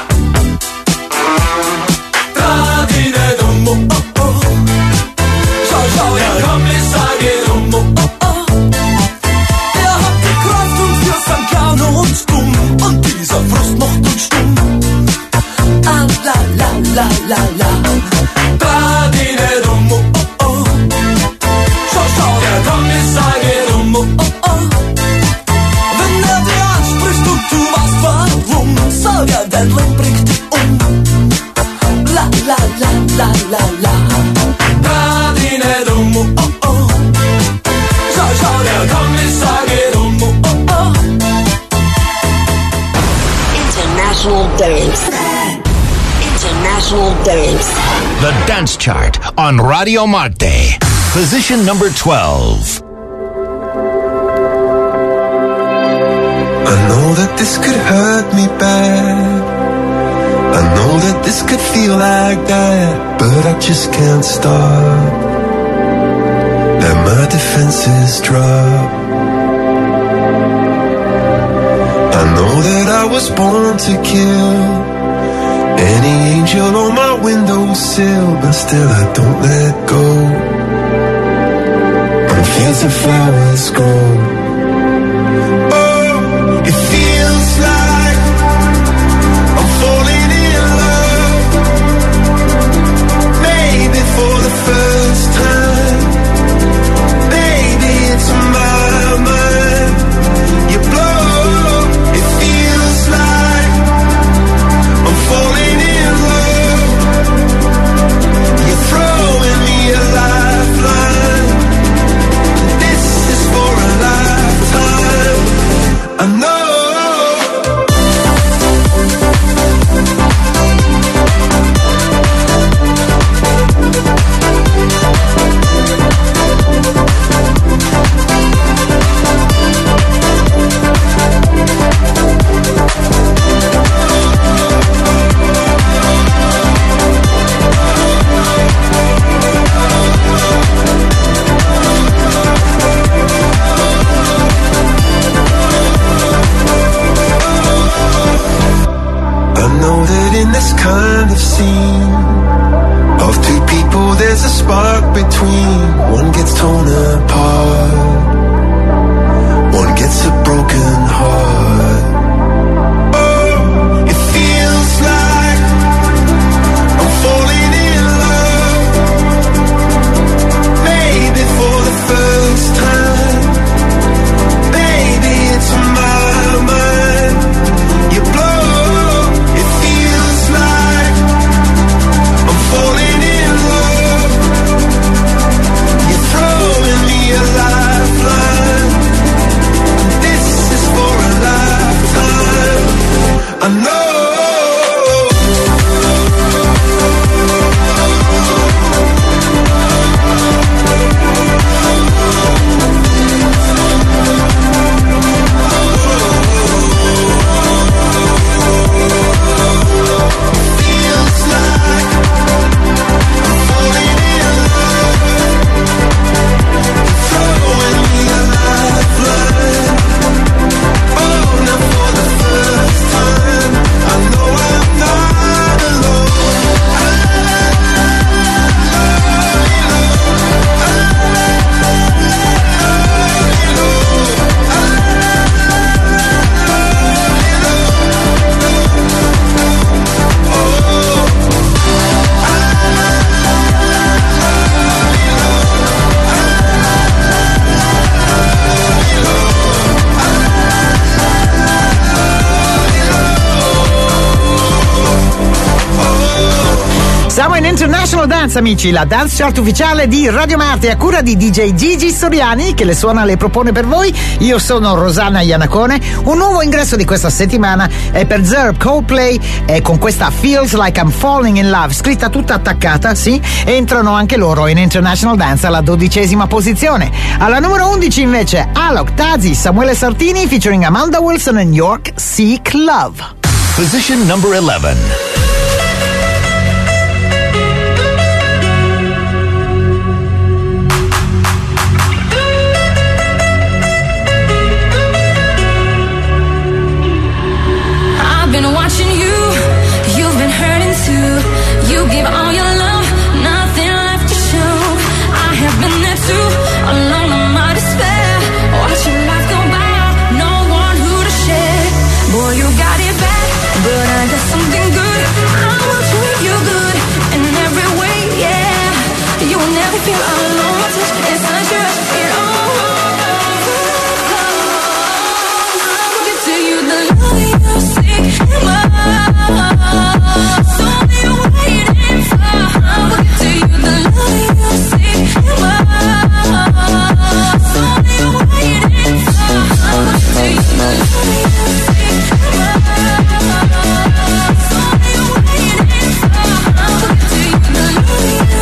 Radine dumm, oh, oh, oh. Schau, schau, Herr Kommissar geht um, oh, oh, oh. Er hat die Kraft und wir sind gerne und dumm. Und dieser Frust macht uns stumm. Ah, la, la, la, la, la. Radine dumm, oh, oh, oh. Schau, schau, der Kommissar geht um, oh, oh, oh. Wenn er dir anspricht und du weißt warum, sag er, dein Leben bringt dich um. La, la, la, la, la, la. Radine dumm, oh, oh, oh. Schau, schau, der Kommissar geht um, oh, oh, oh.
International Dance. International Dance.
The Dance Chart on Radio Marte. Position number 12.
I know that this could hurt me bad. I know that this could feel like that, but I just can't stop. Let my defenses drop. I know that I was born to kill any angel on my windowsill, but still I don't let go. On fields of flowers grow. Oh, it feels like I'm falling in love. Maybe for the first time. Maybe it's my mind. You blow. It feels like I'm falling in love. You're throwing me a lifeline. This is for a lifetime. I know. In this kind of scene of two people, there's a spark between. One gets torn apart, one gets a broken heart. Oh, it feels like I'm falling in love.
Siamo in International Dance, amici, la dance chart ufficiale di Radio Marte a cura di DJ Gigi Soriani che le suona e le propone per voi. Io sono Rosanna Iannacone. Un nuovo ingresso di questa settimana è per Zerb Coldplay e con questa Feels Like I'm Falling in Love, scritta tutta attaccata, sì, entrano anche loro in International Dance alla 12ª posizione. Alla numero 11 invece Alok, Tazi, Samuele Sartini featuring Amanda Wilson and York, Seek Love.
Position number 11.
I've been watching you, you've been hurting too. You give all your love, nothing left to show. I have been there too, alone in my despair. Watching life go by, no one who to share. Boy, you got it bad, but I got something good. I will treat you good in every way, yeah. You will never feel alone, it's not your it all. I will give to you the love you seek. So you're waiting for. I will give to you the love you seek. So you're waiting for. I will give to you the love you seek. So you're waiting for. I will give to you the love you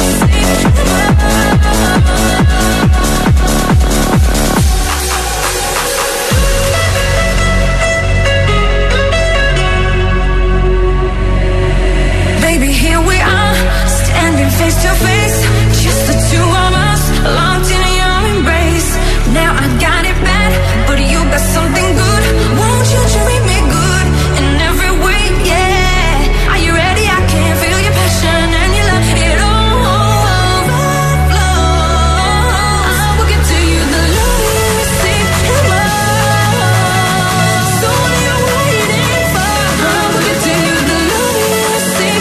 Baby, here we are, standing face to face, just the two of us, locked in your embrace. Now I got it bad, but you got something good. Won't you treat me good in every way, yeah? Are you ready? I can feel your passion and your love, it all overflows. I will give to you the love you seek. So what are you waiting for? I will give to you the love you seek.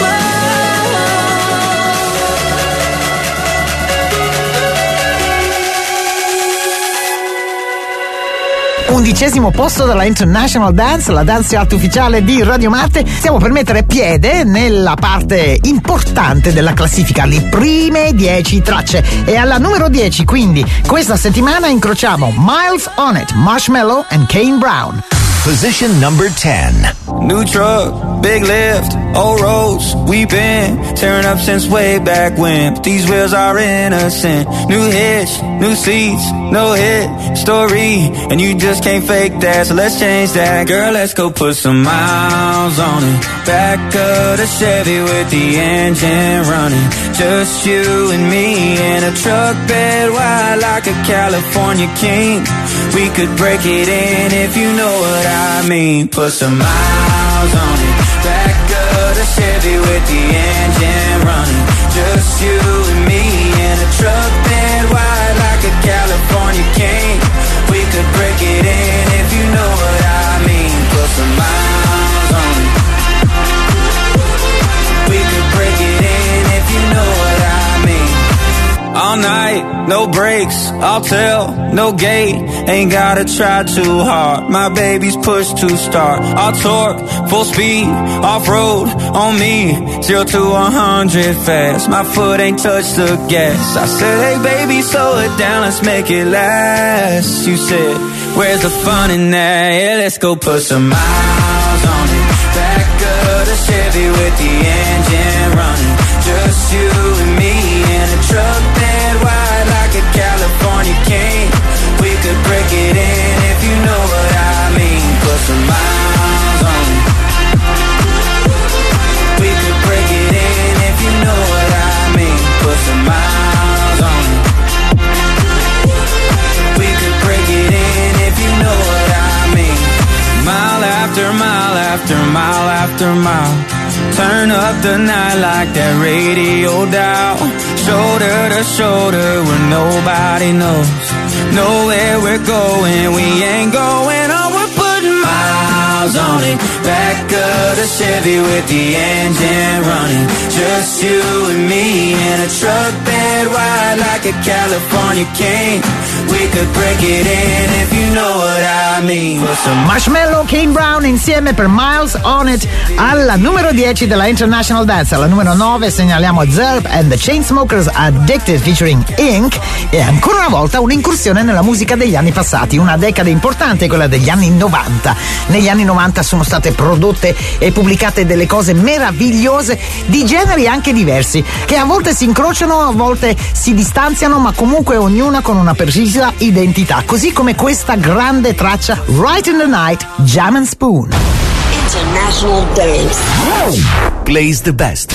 11° posto dalla International Dance, la dance art ufficiale di Radio Marte. Stiamo per mettere piede nella parte importante della classifica, le prime 10 tracce. E alla numero 10, quindi, questa settimana incrociamo Miles On It, Marshmello and Kane Brown.
Position number 10.
New truck, big lift, old roads, we've been tearing up since way back when. But these wheels are innocent. New hitch, new seats, no hit story, and you just can't fake that. So let's change that, girl. Let's go put some miles on it. Back of the Chevy with the engine running. Just you and me in a truck bed wide like a California king. We could break it in if you know what I mean. Put some miles on it. Back of the Chevy with the engine running. Just you and me in a truck bed wide like a California king. We could break it in if you know what I mean. Put some miles on it. We could break it in if you know what I mean. All night, no brakes, I'll tell, no gate. Ain't gotta try too hard, my baby's push to start. I'll torque, full speed, off-road, on me. 0 to 100 fast, my foot ain't touched the gas. I said, hey baby, slow it down, let's make it last. You said, where's the fun in that? Yeah, let's go put some miles on it. Back of the Chevy with the engine running. Just you and me in a truck bed wide like a California king. We could break it in if you know what I mean. Put some miles on it. We could break it in if you know what I mean. Put some miles on it. We could break it in if you know what I mean. Mile after mile after mile after mile. Turn up the night like that radio dial. Shoulder to shoulder where nobody knows. Know where we're going, we ain't going on. We're putting miles on it. Back of the Chevy with the engine running. Just you and me in a truck bed wide like a California king. We could break it in if you know what I mean.
Marshmello, Kane Brown insieme per Miles on It alla numero 10 della International Dance. Alla numero 9 segnaliamo Zerb and the Chainsmokers Addicted featuring Ink, e ancora una volta un'incursione nella musica degli anni passati, una decade importante, quella degli anni 90. Negli anni 90 sono state prodotte e pubblicate delle cose meravigliose di generi anche diversi, che a volte si incrociano, a volte si distanziano, ma comunque ognuna con una precisa identità, così come questa grande traccia Right in the Night, Jam and Spoon.
International Dance
Plays the best.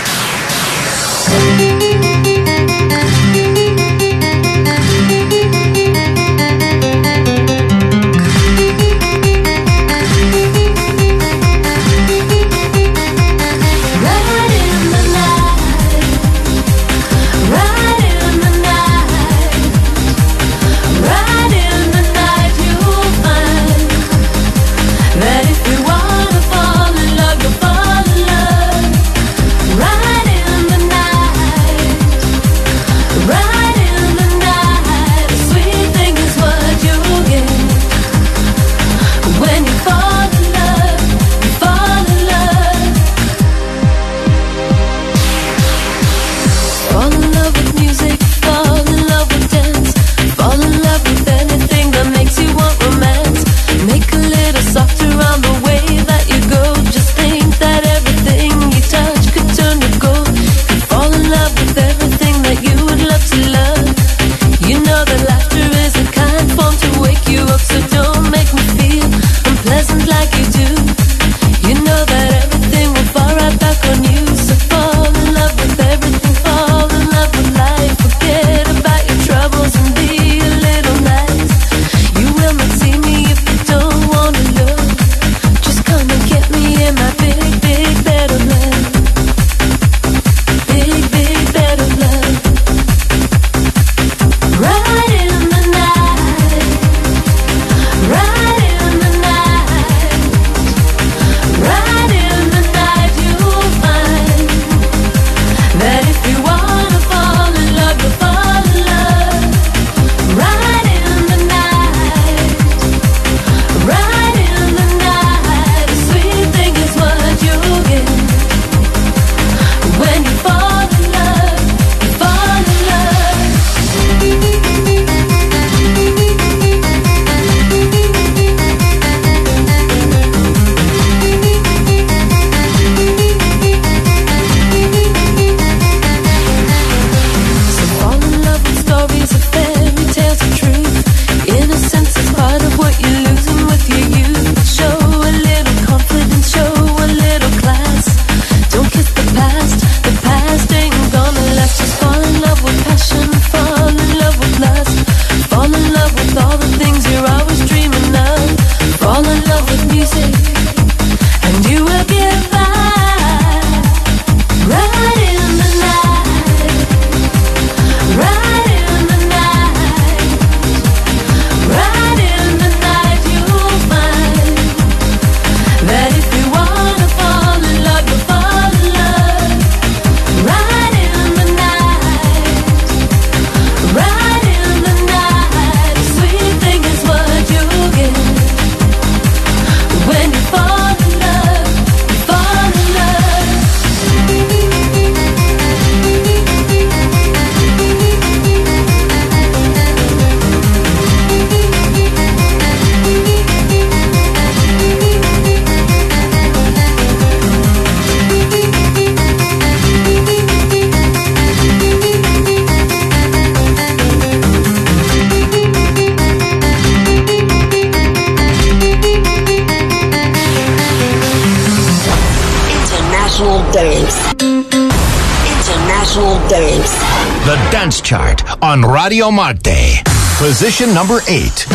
Dance.
The Dance Chart on Radio Marte. Position number 8.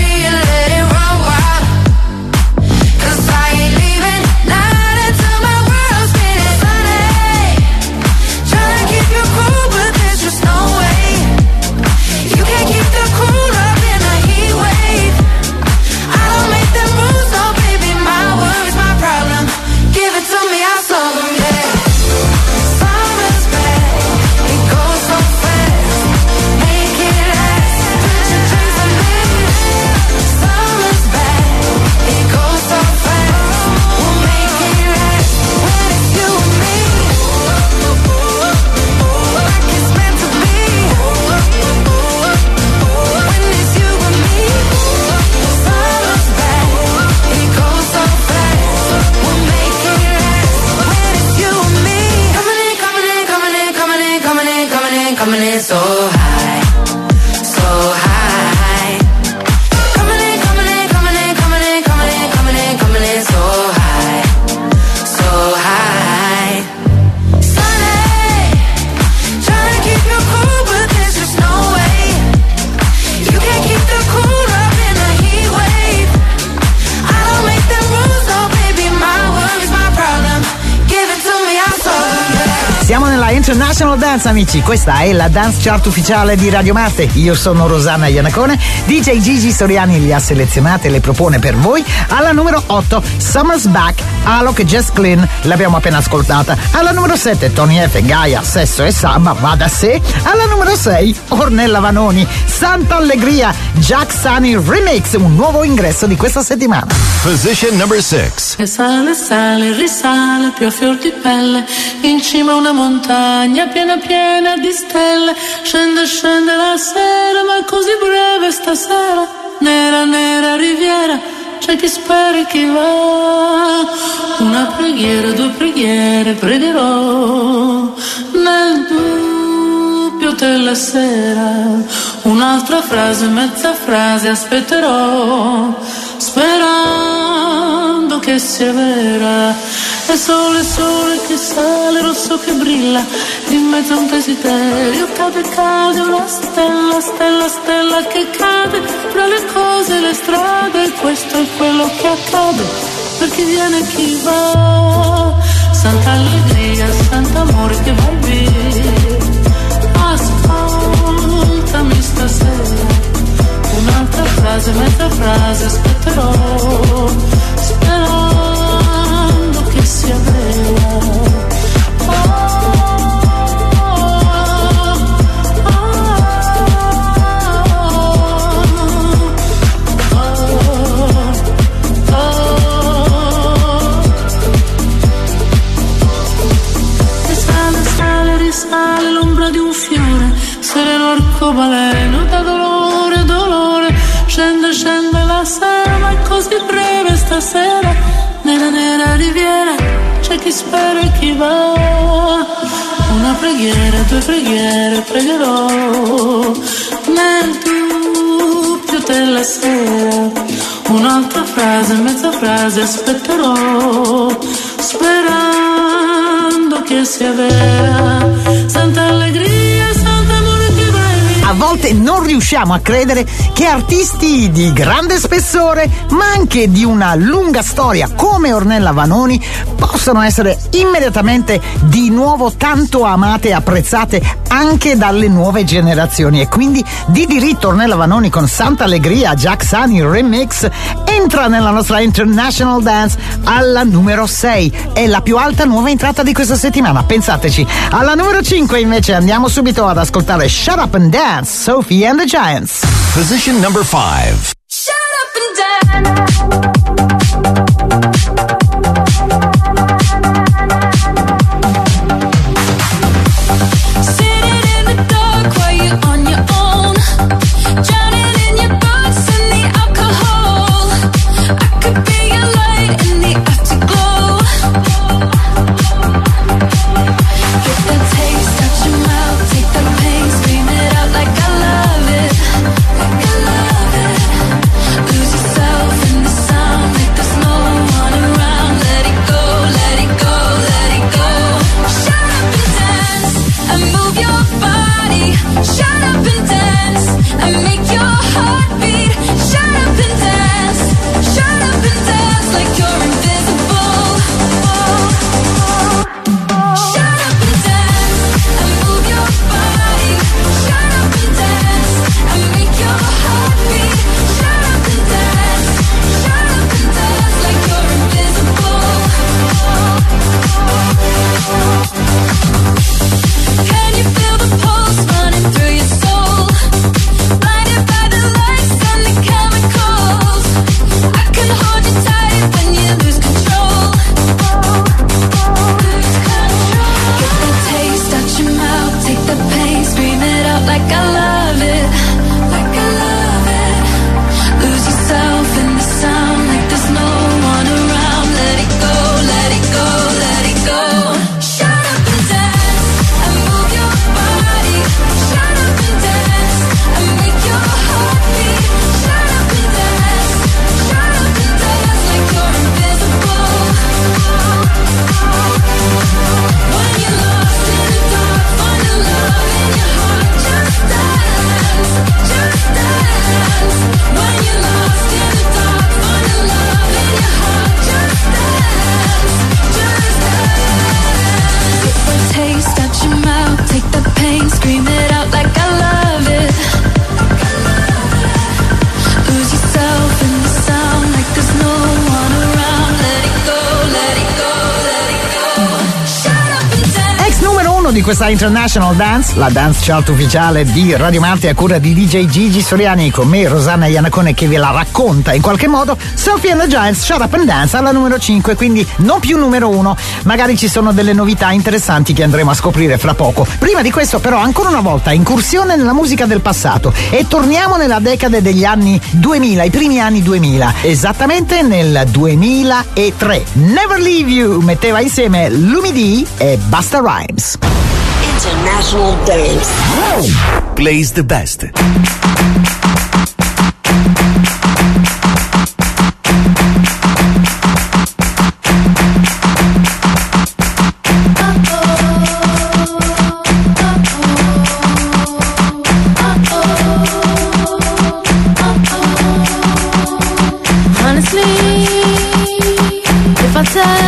My
International Dance, amici. Questa è la dance chart ufficiale di Radio Marte. Io sono Rosanna Iannacone. DJ Gigi Soriani li ha selezionate e le propone per voi. Alla numero 8 Summer's Back, Alok e Jess Glynn, l'abbiamo appena ascoltata. Alla numero 7 Tony F, Gaia, Sesso e Samba, va da sé. Alla numero 6 Ornella Vanoni, Santa Allegria, Jack Sunny Remix, un nuovo ingresso di questa settimana.
Position number 6.
E sale, sale, risale, più a fior di pelle, in cima a una montagna piena piena di stelle. Scende, scende la sera, ma è così breve stasera. Nera, nera riviera, c'è chi spera e chi va. Una preghiera, due preghiere, pregherò nel dubbio della sera. Un'altra frase, mezza frase, aspetterò, sperando che sia vera. E sole, sole che sale, rosso che brilla, in mezzo a un desiderio cade, cade una stella, stella, stella che cade fra le cose e le strade. Questo è quello che accade per chi viene e chi va. Santa allegria, sant'amore che vai via. Ascoltami stasera, un'altra frase, mezza frase, aspetterò, sperando che sia vera. Risale l'ombra di un fiore, sereno arcobaleno da dolore, dolore. Scende, scende la sera, ma è così breve stasera. Nella nera riviera c'è chi spera e chi va. Una preghiera, due preghiere, pregherò nel dubbio della sera. Un'altra frase, mezza frase, aspetterò, sperando che sia vera. Santa allegria, santa amore che vai via.
A volte non riusciamo a credere che artisti di grande spessore, ma anche di una lunga storia come Ornella Vanoni, possano essere immediatamente di nuovo tanto amate e apprezzate anche dalle nuove generazioni. E quindi di diritto Ornella Vanoni con Santa Allegria, Jack Sunny Remix entra nella nostra International Dance alla numero 6. È la più alta nuova entrata di questa settimana, pensateci. Alla numero 5 invece andiamo subito ad ascoltare Shut Up and Dance, Sophie and the Giants.
Position number 5.
Shut up and dance. Lose yourself in the sound.
1 di questa International Dance, la dance chart ufficiale di Radio Marte a cura di DJ Gigi Soriani, con me Rosanna Iannacone che ve la racconta in qualche modo. Sophie and the Giants, Shut Up and Dance alla numero 5, quindi non più numero 1. Magari ci sono delle novità interessanti che andremo a scoprire fra poco. Prima di questo però ancora una volta incursione nella musica del passato e torniamo nella decade degli anni 2000, i primi anni 2000, esattamente nel 2003. Never Leave You metteva insieme Lumidee e Busta Rhymes.
International Dance
Plays the best.
Honestly, if I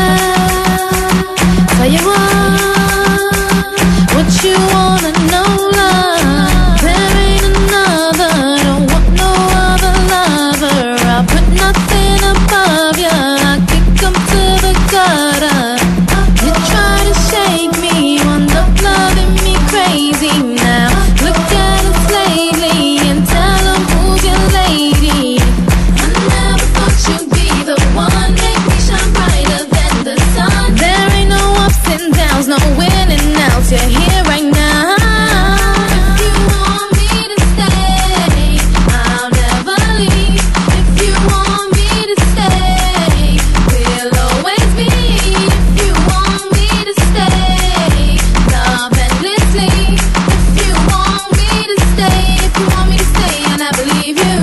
tell you what you wanna know, love, there ain't another, don't want no other lover. I'll put nothing above you, I kick 'em to the gutter. You try to shake me, wound up loving me crazy now. Look at us lately and tell 'em who's your lady. I never thought you'd be the one, make me shine brighter than the sun. There ain't no ups and downs, no winning outs, you're here right now. If you want me to stay, I'll never leave. If you want me to stay, we'll always be. If you want me to stay, love endlessly. If you want me to stay, if you want me to stay, and I believe you.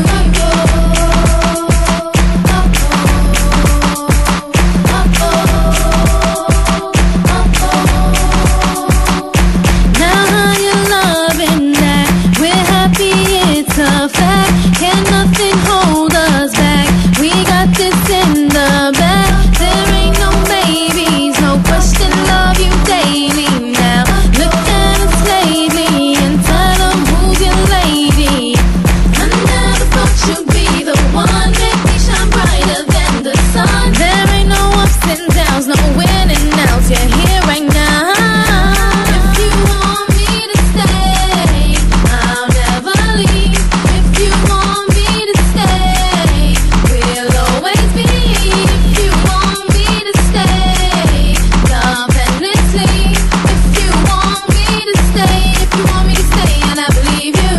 Now you're loving that, we're happy, it's a fact. Can nothing hold us back? We got this in the bag. There ain't no maybes, no question, love you daily now. Look at us lately and tell them who's your lady. I never thought you'd be the one, make me shine brighter than the sun. There ain't no ups and downs, no winning outs, you're here right now. If you want me to stay, I'll never leave. If you want me to stay, we'll always be. If you want me to stay, love endlessly. If you want me to stay, if you want me to stay, and I believe you.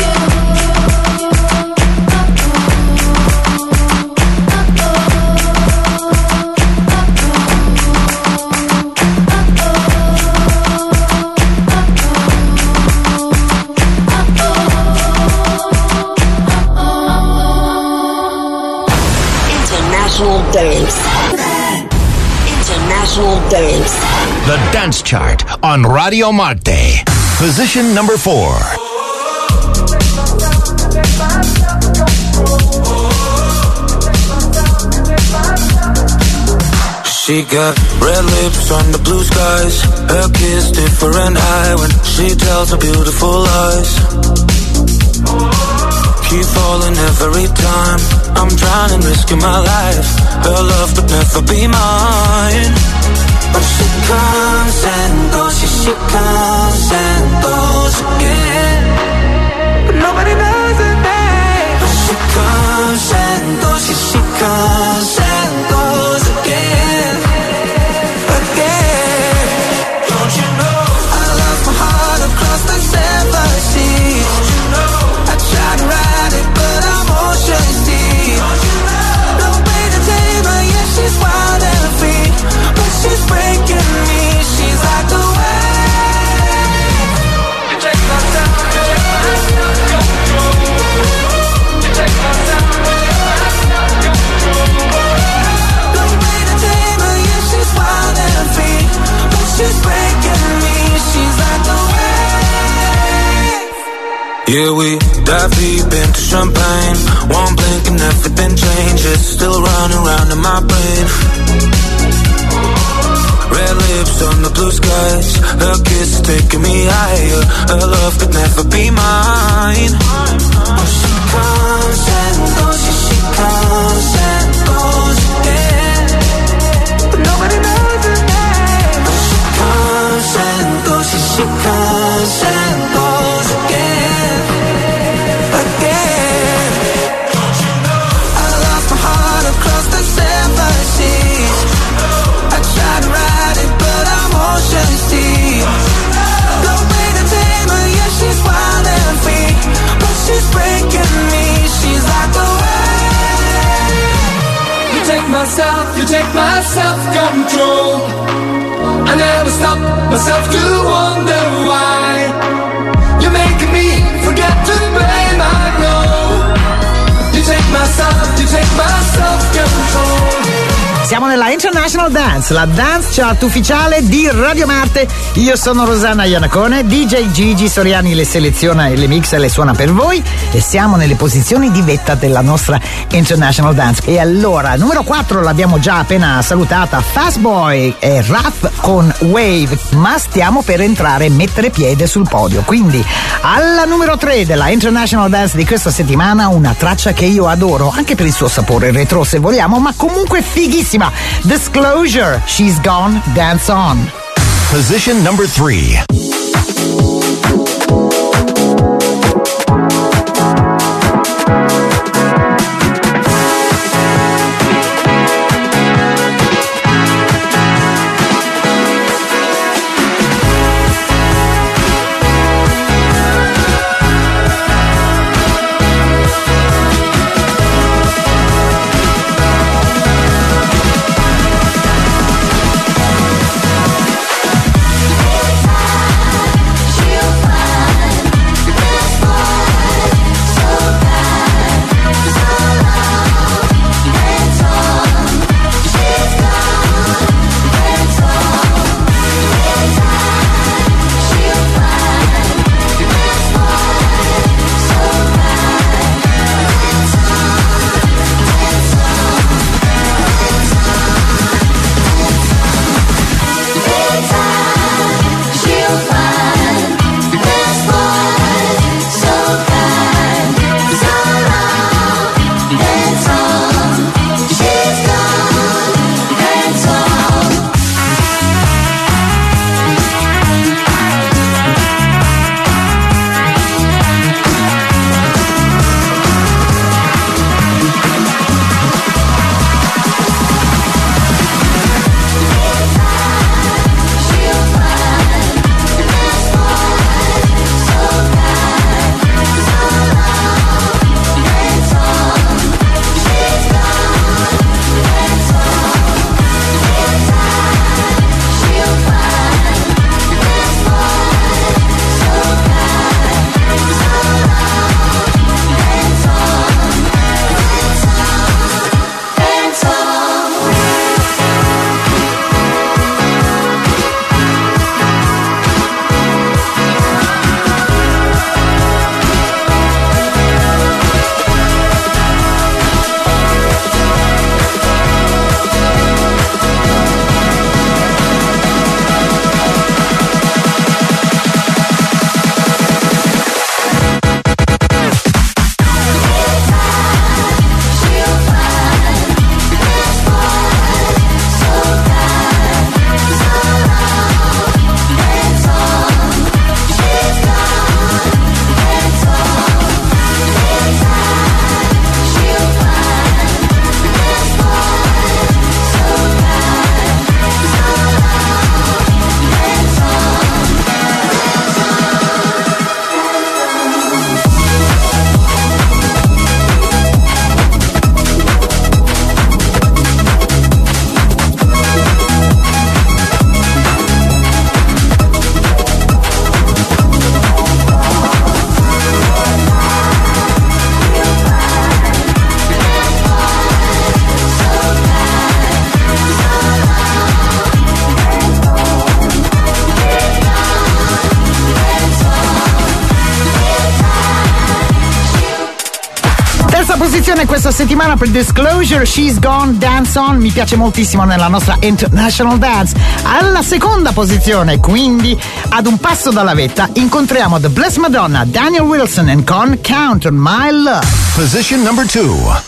International Dance. International Dance.
The Dance Chart on Radio Marte. Position number 4.
She got red lips on the blue skies. Her kiss different high when she tells her beautiful lies. Keep falling every time. I'm drowning, risking my life. Her love could never be mine. But she comes and goes, she comes and goes again. But nobody knows her name. But she comes and goes, she comes and goes again. Again. Don't you know I love my heart across the 7 seas. Don't you know I try to ride it, but I'm ocean deep. Don't you know no way to tame her, yeah, she's wild and free. But she's breaking me, she's like a wave. You take my time, you take my time. No way to tame her, yeah, she's wild and free. But she's breaking me, she's like a wave. Yeah, we dive deep into champagne. One blink and everything changes. Still running around in my brain. Red lips on the blue skies. Her kiss is taking me higher. Her love could never be mine. Oh, she comes and goes, yeah, she comes and goes again. But nobody knows her name. Oh, she comes and goes, yeah,
take my self-control. I never stop myself to wonder why you're making me forget to blame. I know you take my self-control.
Siamo nella International Dance, la dance chart ufficiale di Radio Marte. Io sono Rosanna Iannacone, DJ Gigi Soriani le seleziona e le mixa e le suona per voi e siamo nelle posizioni di vetta della nostra International Dance. E allora, numero 4 l'abbiamo già appena salutata, Fast Boy e Raph con Wave, ma stiamo per entrare e mettere piede sul podio. Quindi, alla numero 3 della International Dance di questa settimana, una traccia che io adoro, anche per il suo sapore retro se vogliamo, ma comunque fighissima. Disclosure, She's Gone, Dance On.
Position number 3.
Posizione questa settimana per Disclosure, She's Gone, Dance On, mi piace moltissimo nella nostra International Dance. Alla seconda posizione, quindi ad un passo dalla vetta, incontriamo The Blessed Madonna, Daniel Wilson and Con Count on My Love.
Position number 2.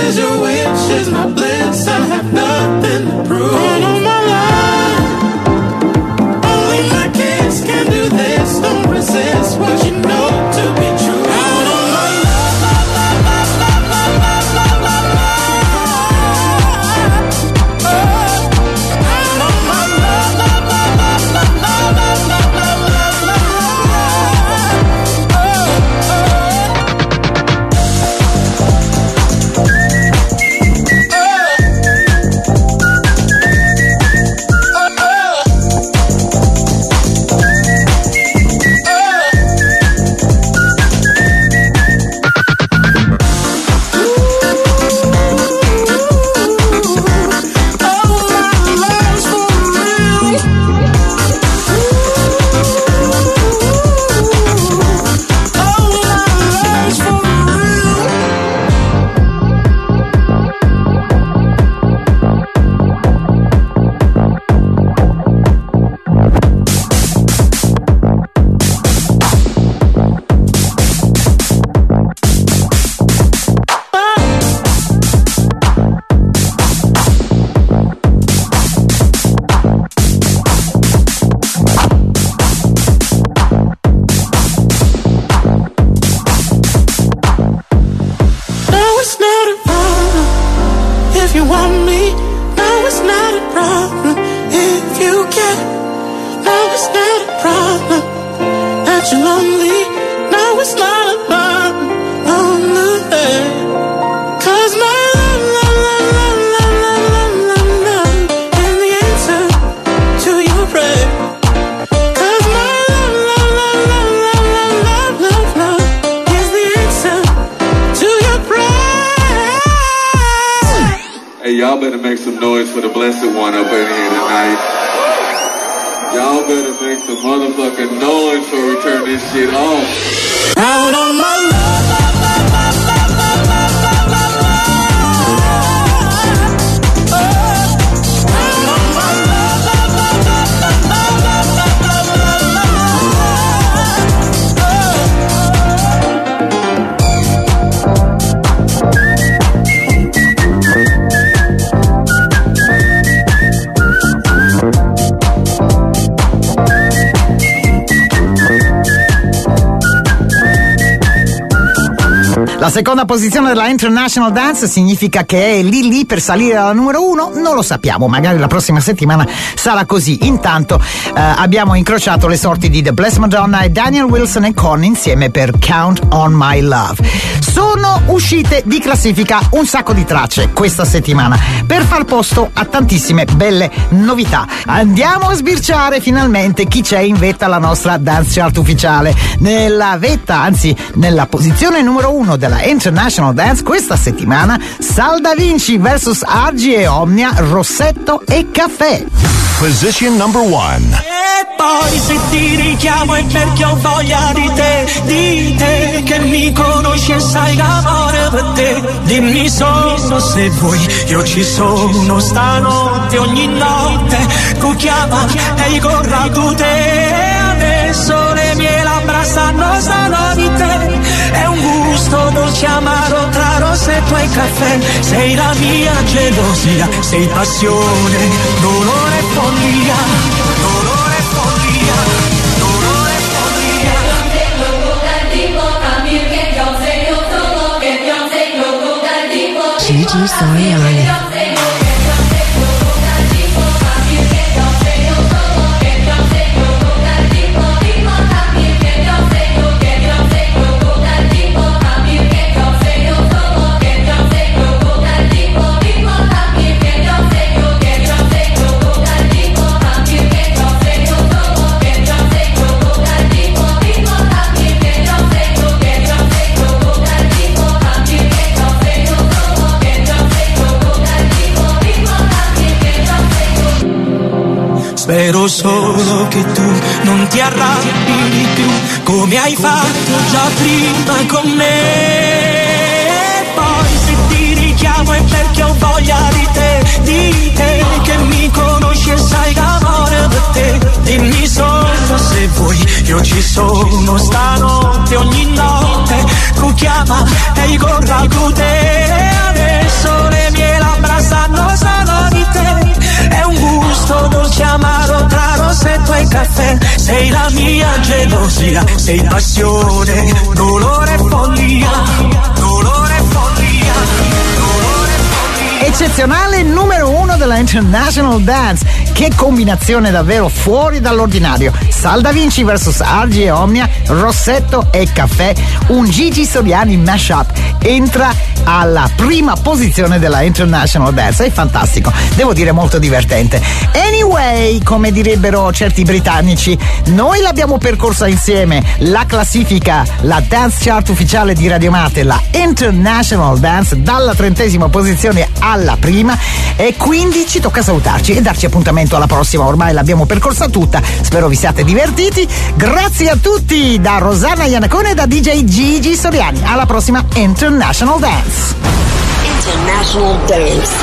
is your wish, is my bliss. I have nothing to prove. All of my life, only my kids can do this. Don't resist what you know to be true. Out of my
Y'all better make some noise for the blessed one up in here tonight. Y'all better make some motherfucking noise before we turn this shit off.
Out on my
La seconda posizione della International Dance significa che è lì per salire alla numero 1? Non lo sappiamo, magari la prossima settimana sarà così. Intanto abbiamo incrociato le sorti di The Blessed Madonna e Daniel Wilson e Con insieme per Count on My Love. Sono uscite di classifica un sacco di tracce questa settimana per far posto a tantissime belle novità. Andiamo a sbirciare finalmente chi c'è in vetta alla nostra dance chart ufficiale. Nella vetta, anzi nella posizione numero 1 della International Dance questa settimana, Sal Da Vinci vs Argy e Omnia, Rossetto e Caffè.
Position number 1.
E poi se ti richiamo è perché ho voglia di te che mi conosci e sai l'amore per te. Dimmi solo se vuoi, io ci sono stanotte, ogni notte tu chiama e corra tu te. Adesso le mie labbra sanno di te. È un gusto dolce amaro tra rossetto e caffè. Sei la mia gelosia, sei passione, dolore e follia, dolore e follia, dolore e follia.
Gigi Soriani.
Spero solo che tu non ti arrabbi di più, come hai fatto già prima con me. E poi se ti richiamo è perché ho voglia di te che mi conosci e sai l'amore per te. Dimmi solo se vuoi, io ci sono stanotte, ogni notte tu chiama e corra tu te. Adesso caffè, sei la mia gelosia, sei passione, dolore e follia, dolore e follia, dolore e follia.
Eccezionale numero 1 della International Dance. Che combinazione davvero fuori dall'ordinario. Sal Da Vinci vs Argie e Omnia, Rossetto e Caffè, un Gigi Soliani mashup entra alla prima posizione della International Dance. È fantastico, devo dire molto divertente. Anyway, come direbbero certi britannici, noi l'abbiamo percorsa insieme la classifica, la dance chart ufficiale di Radio Marte, la International Dance, dalla 30ª posizione alla prima, e quindi ci tocca salutarci e darci appuntamento alla prossima. Ormai l'abbiamo percorsa tutta, spero vi siate divertiti. Grazie a tutti da Rosanna Iannacone e da DJ Gigi Soliani. Alla prossima International Dance.
International Dance.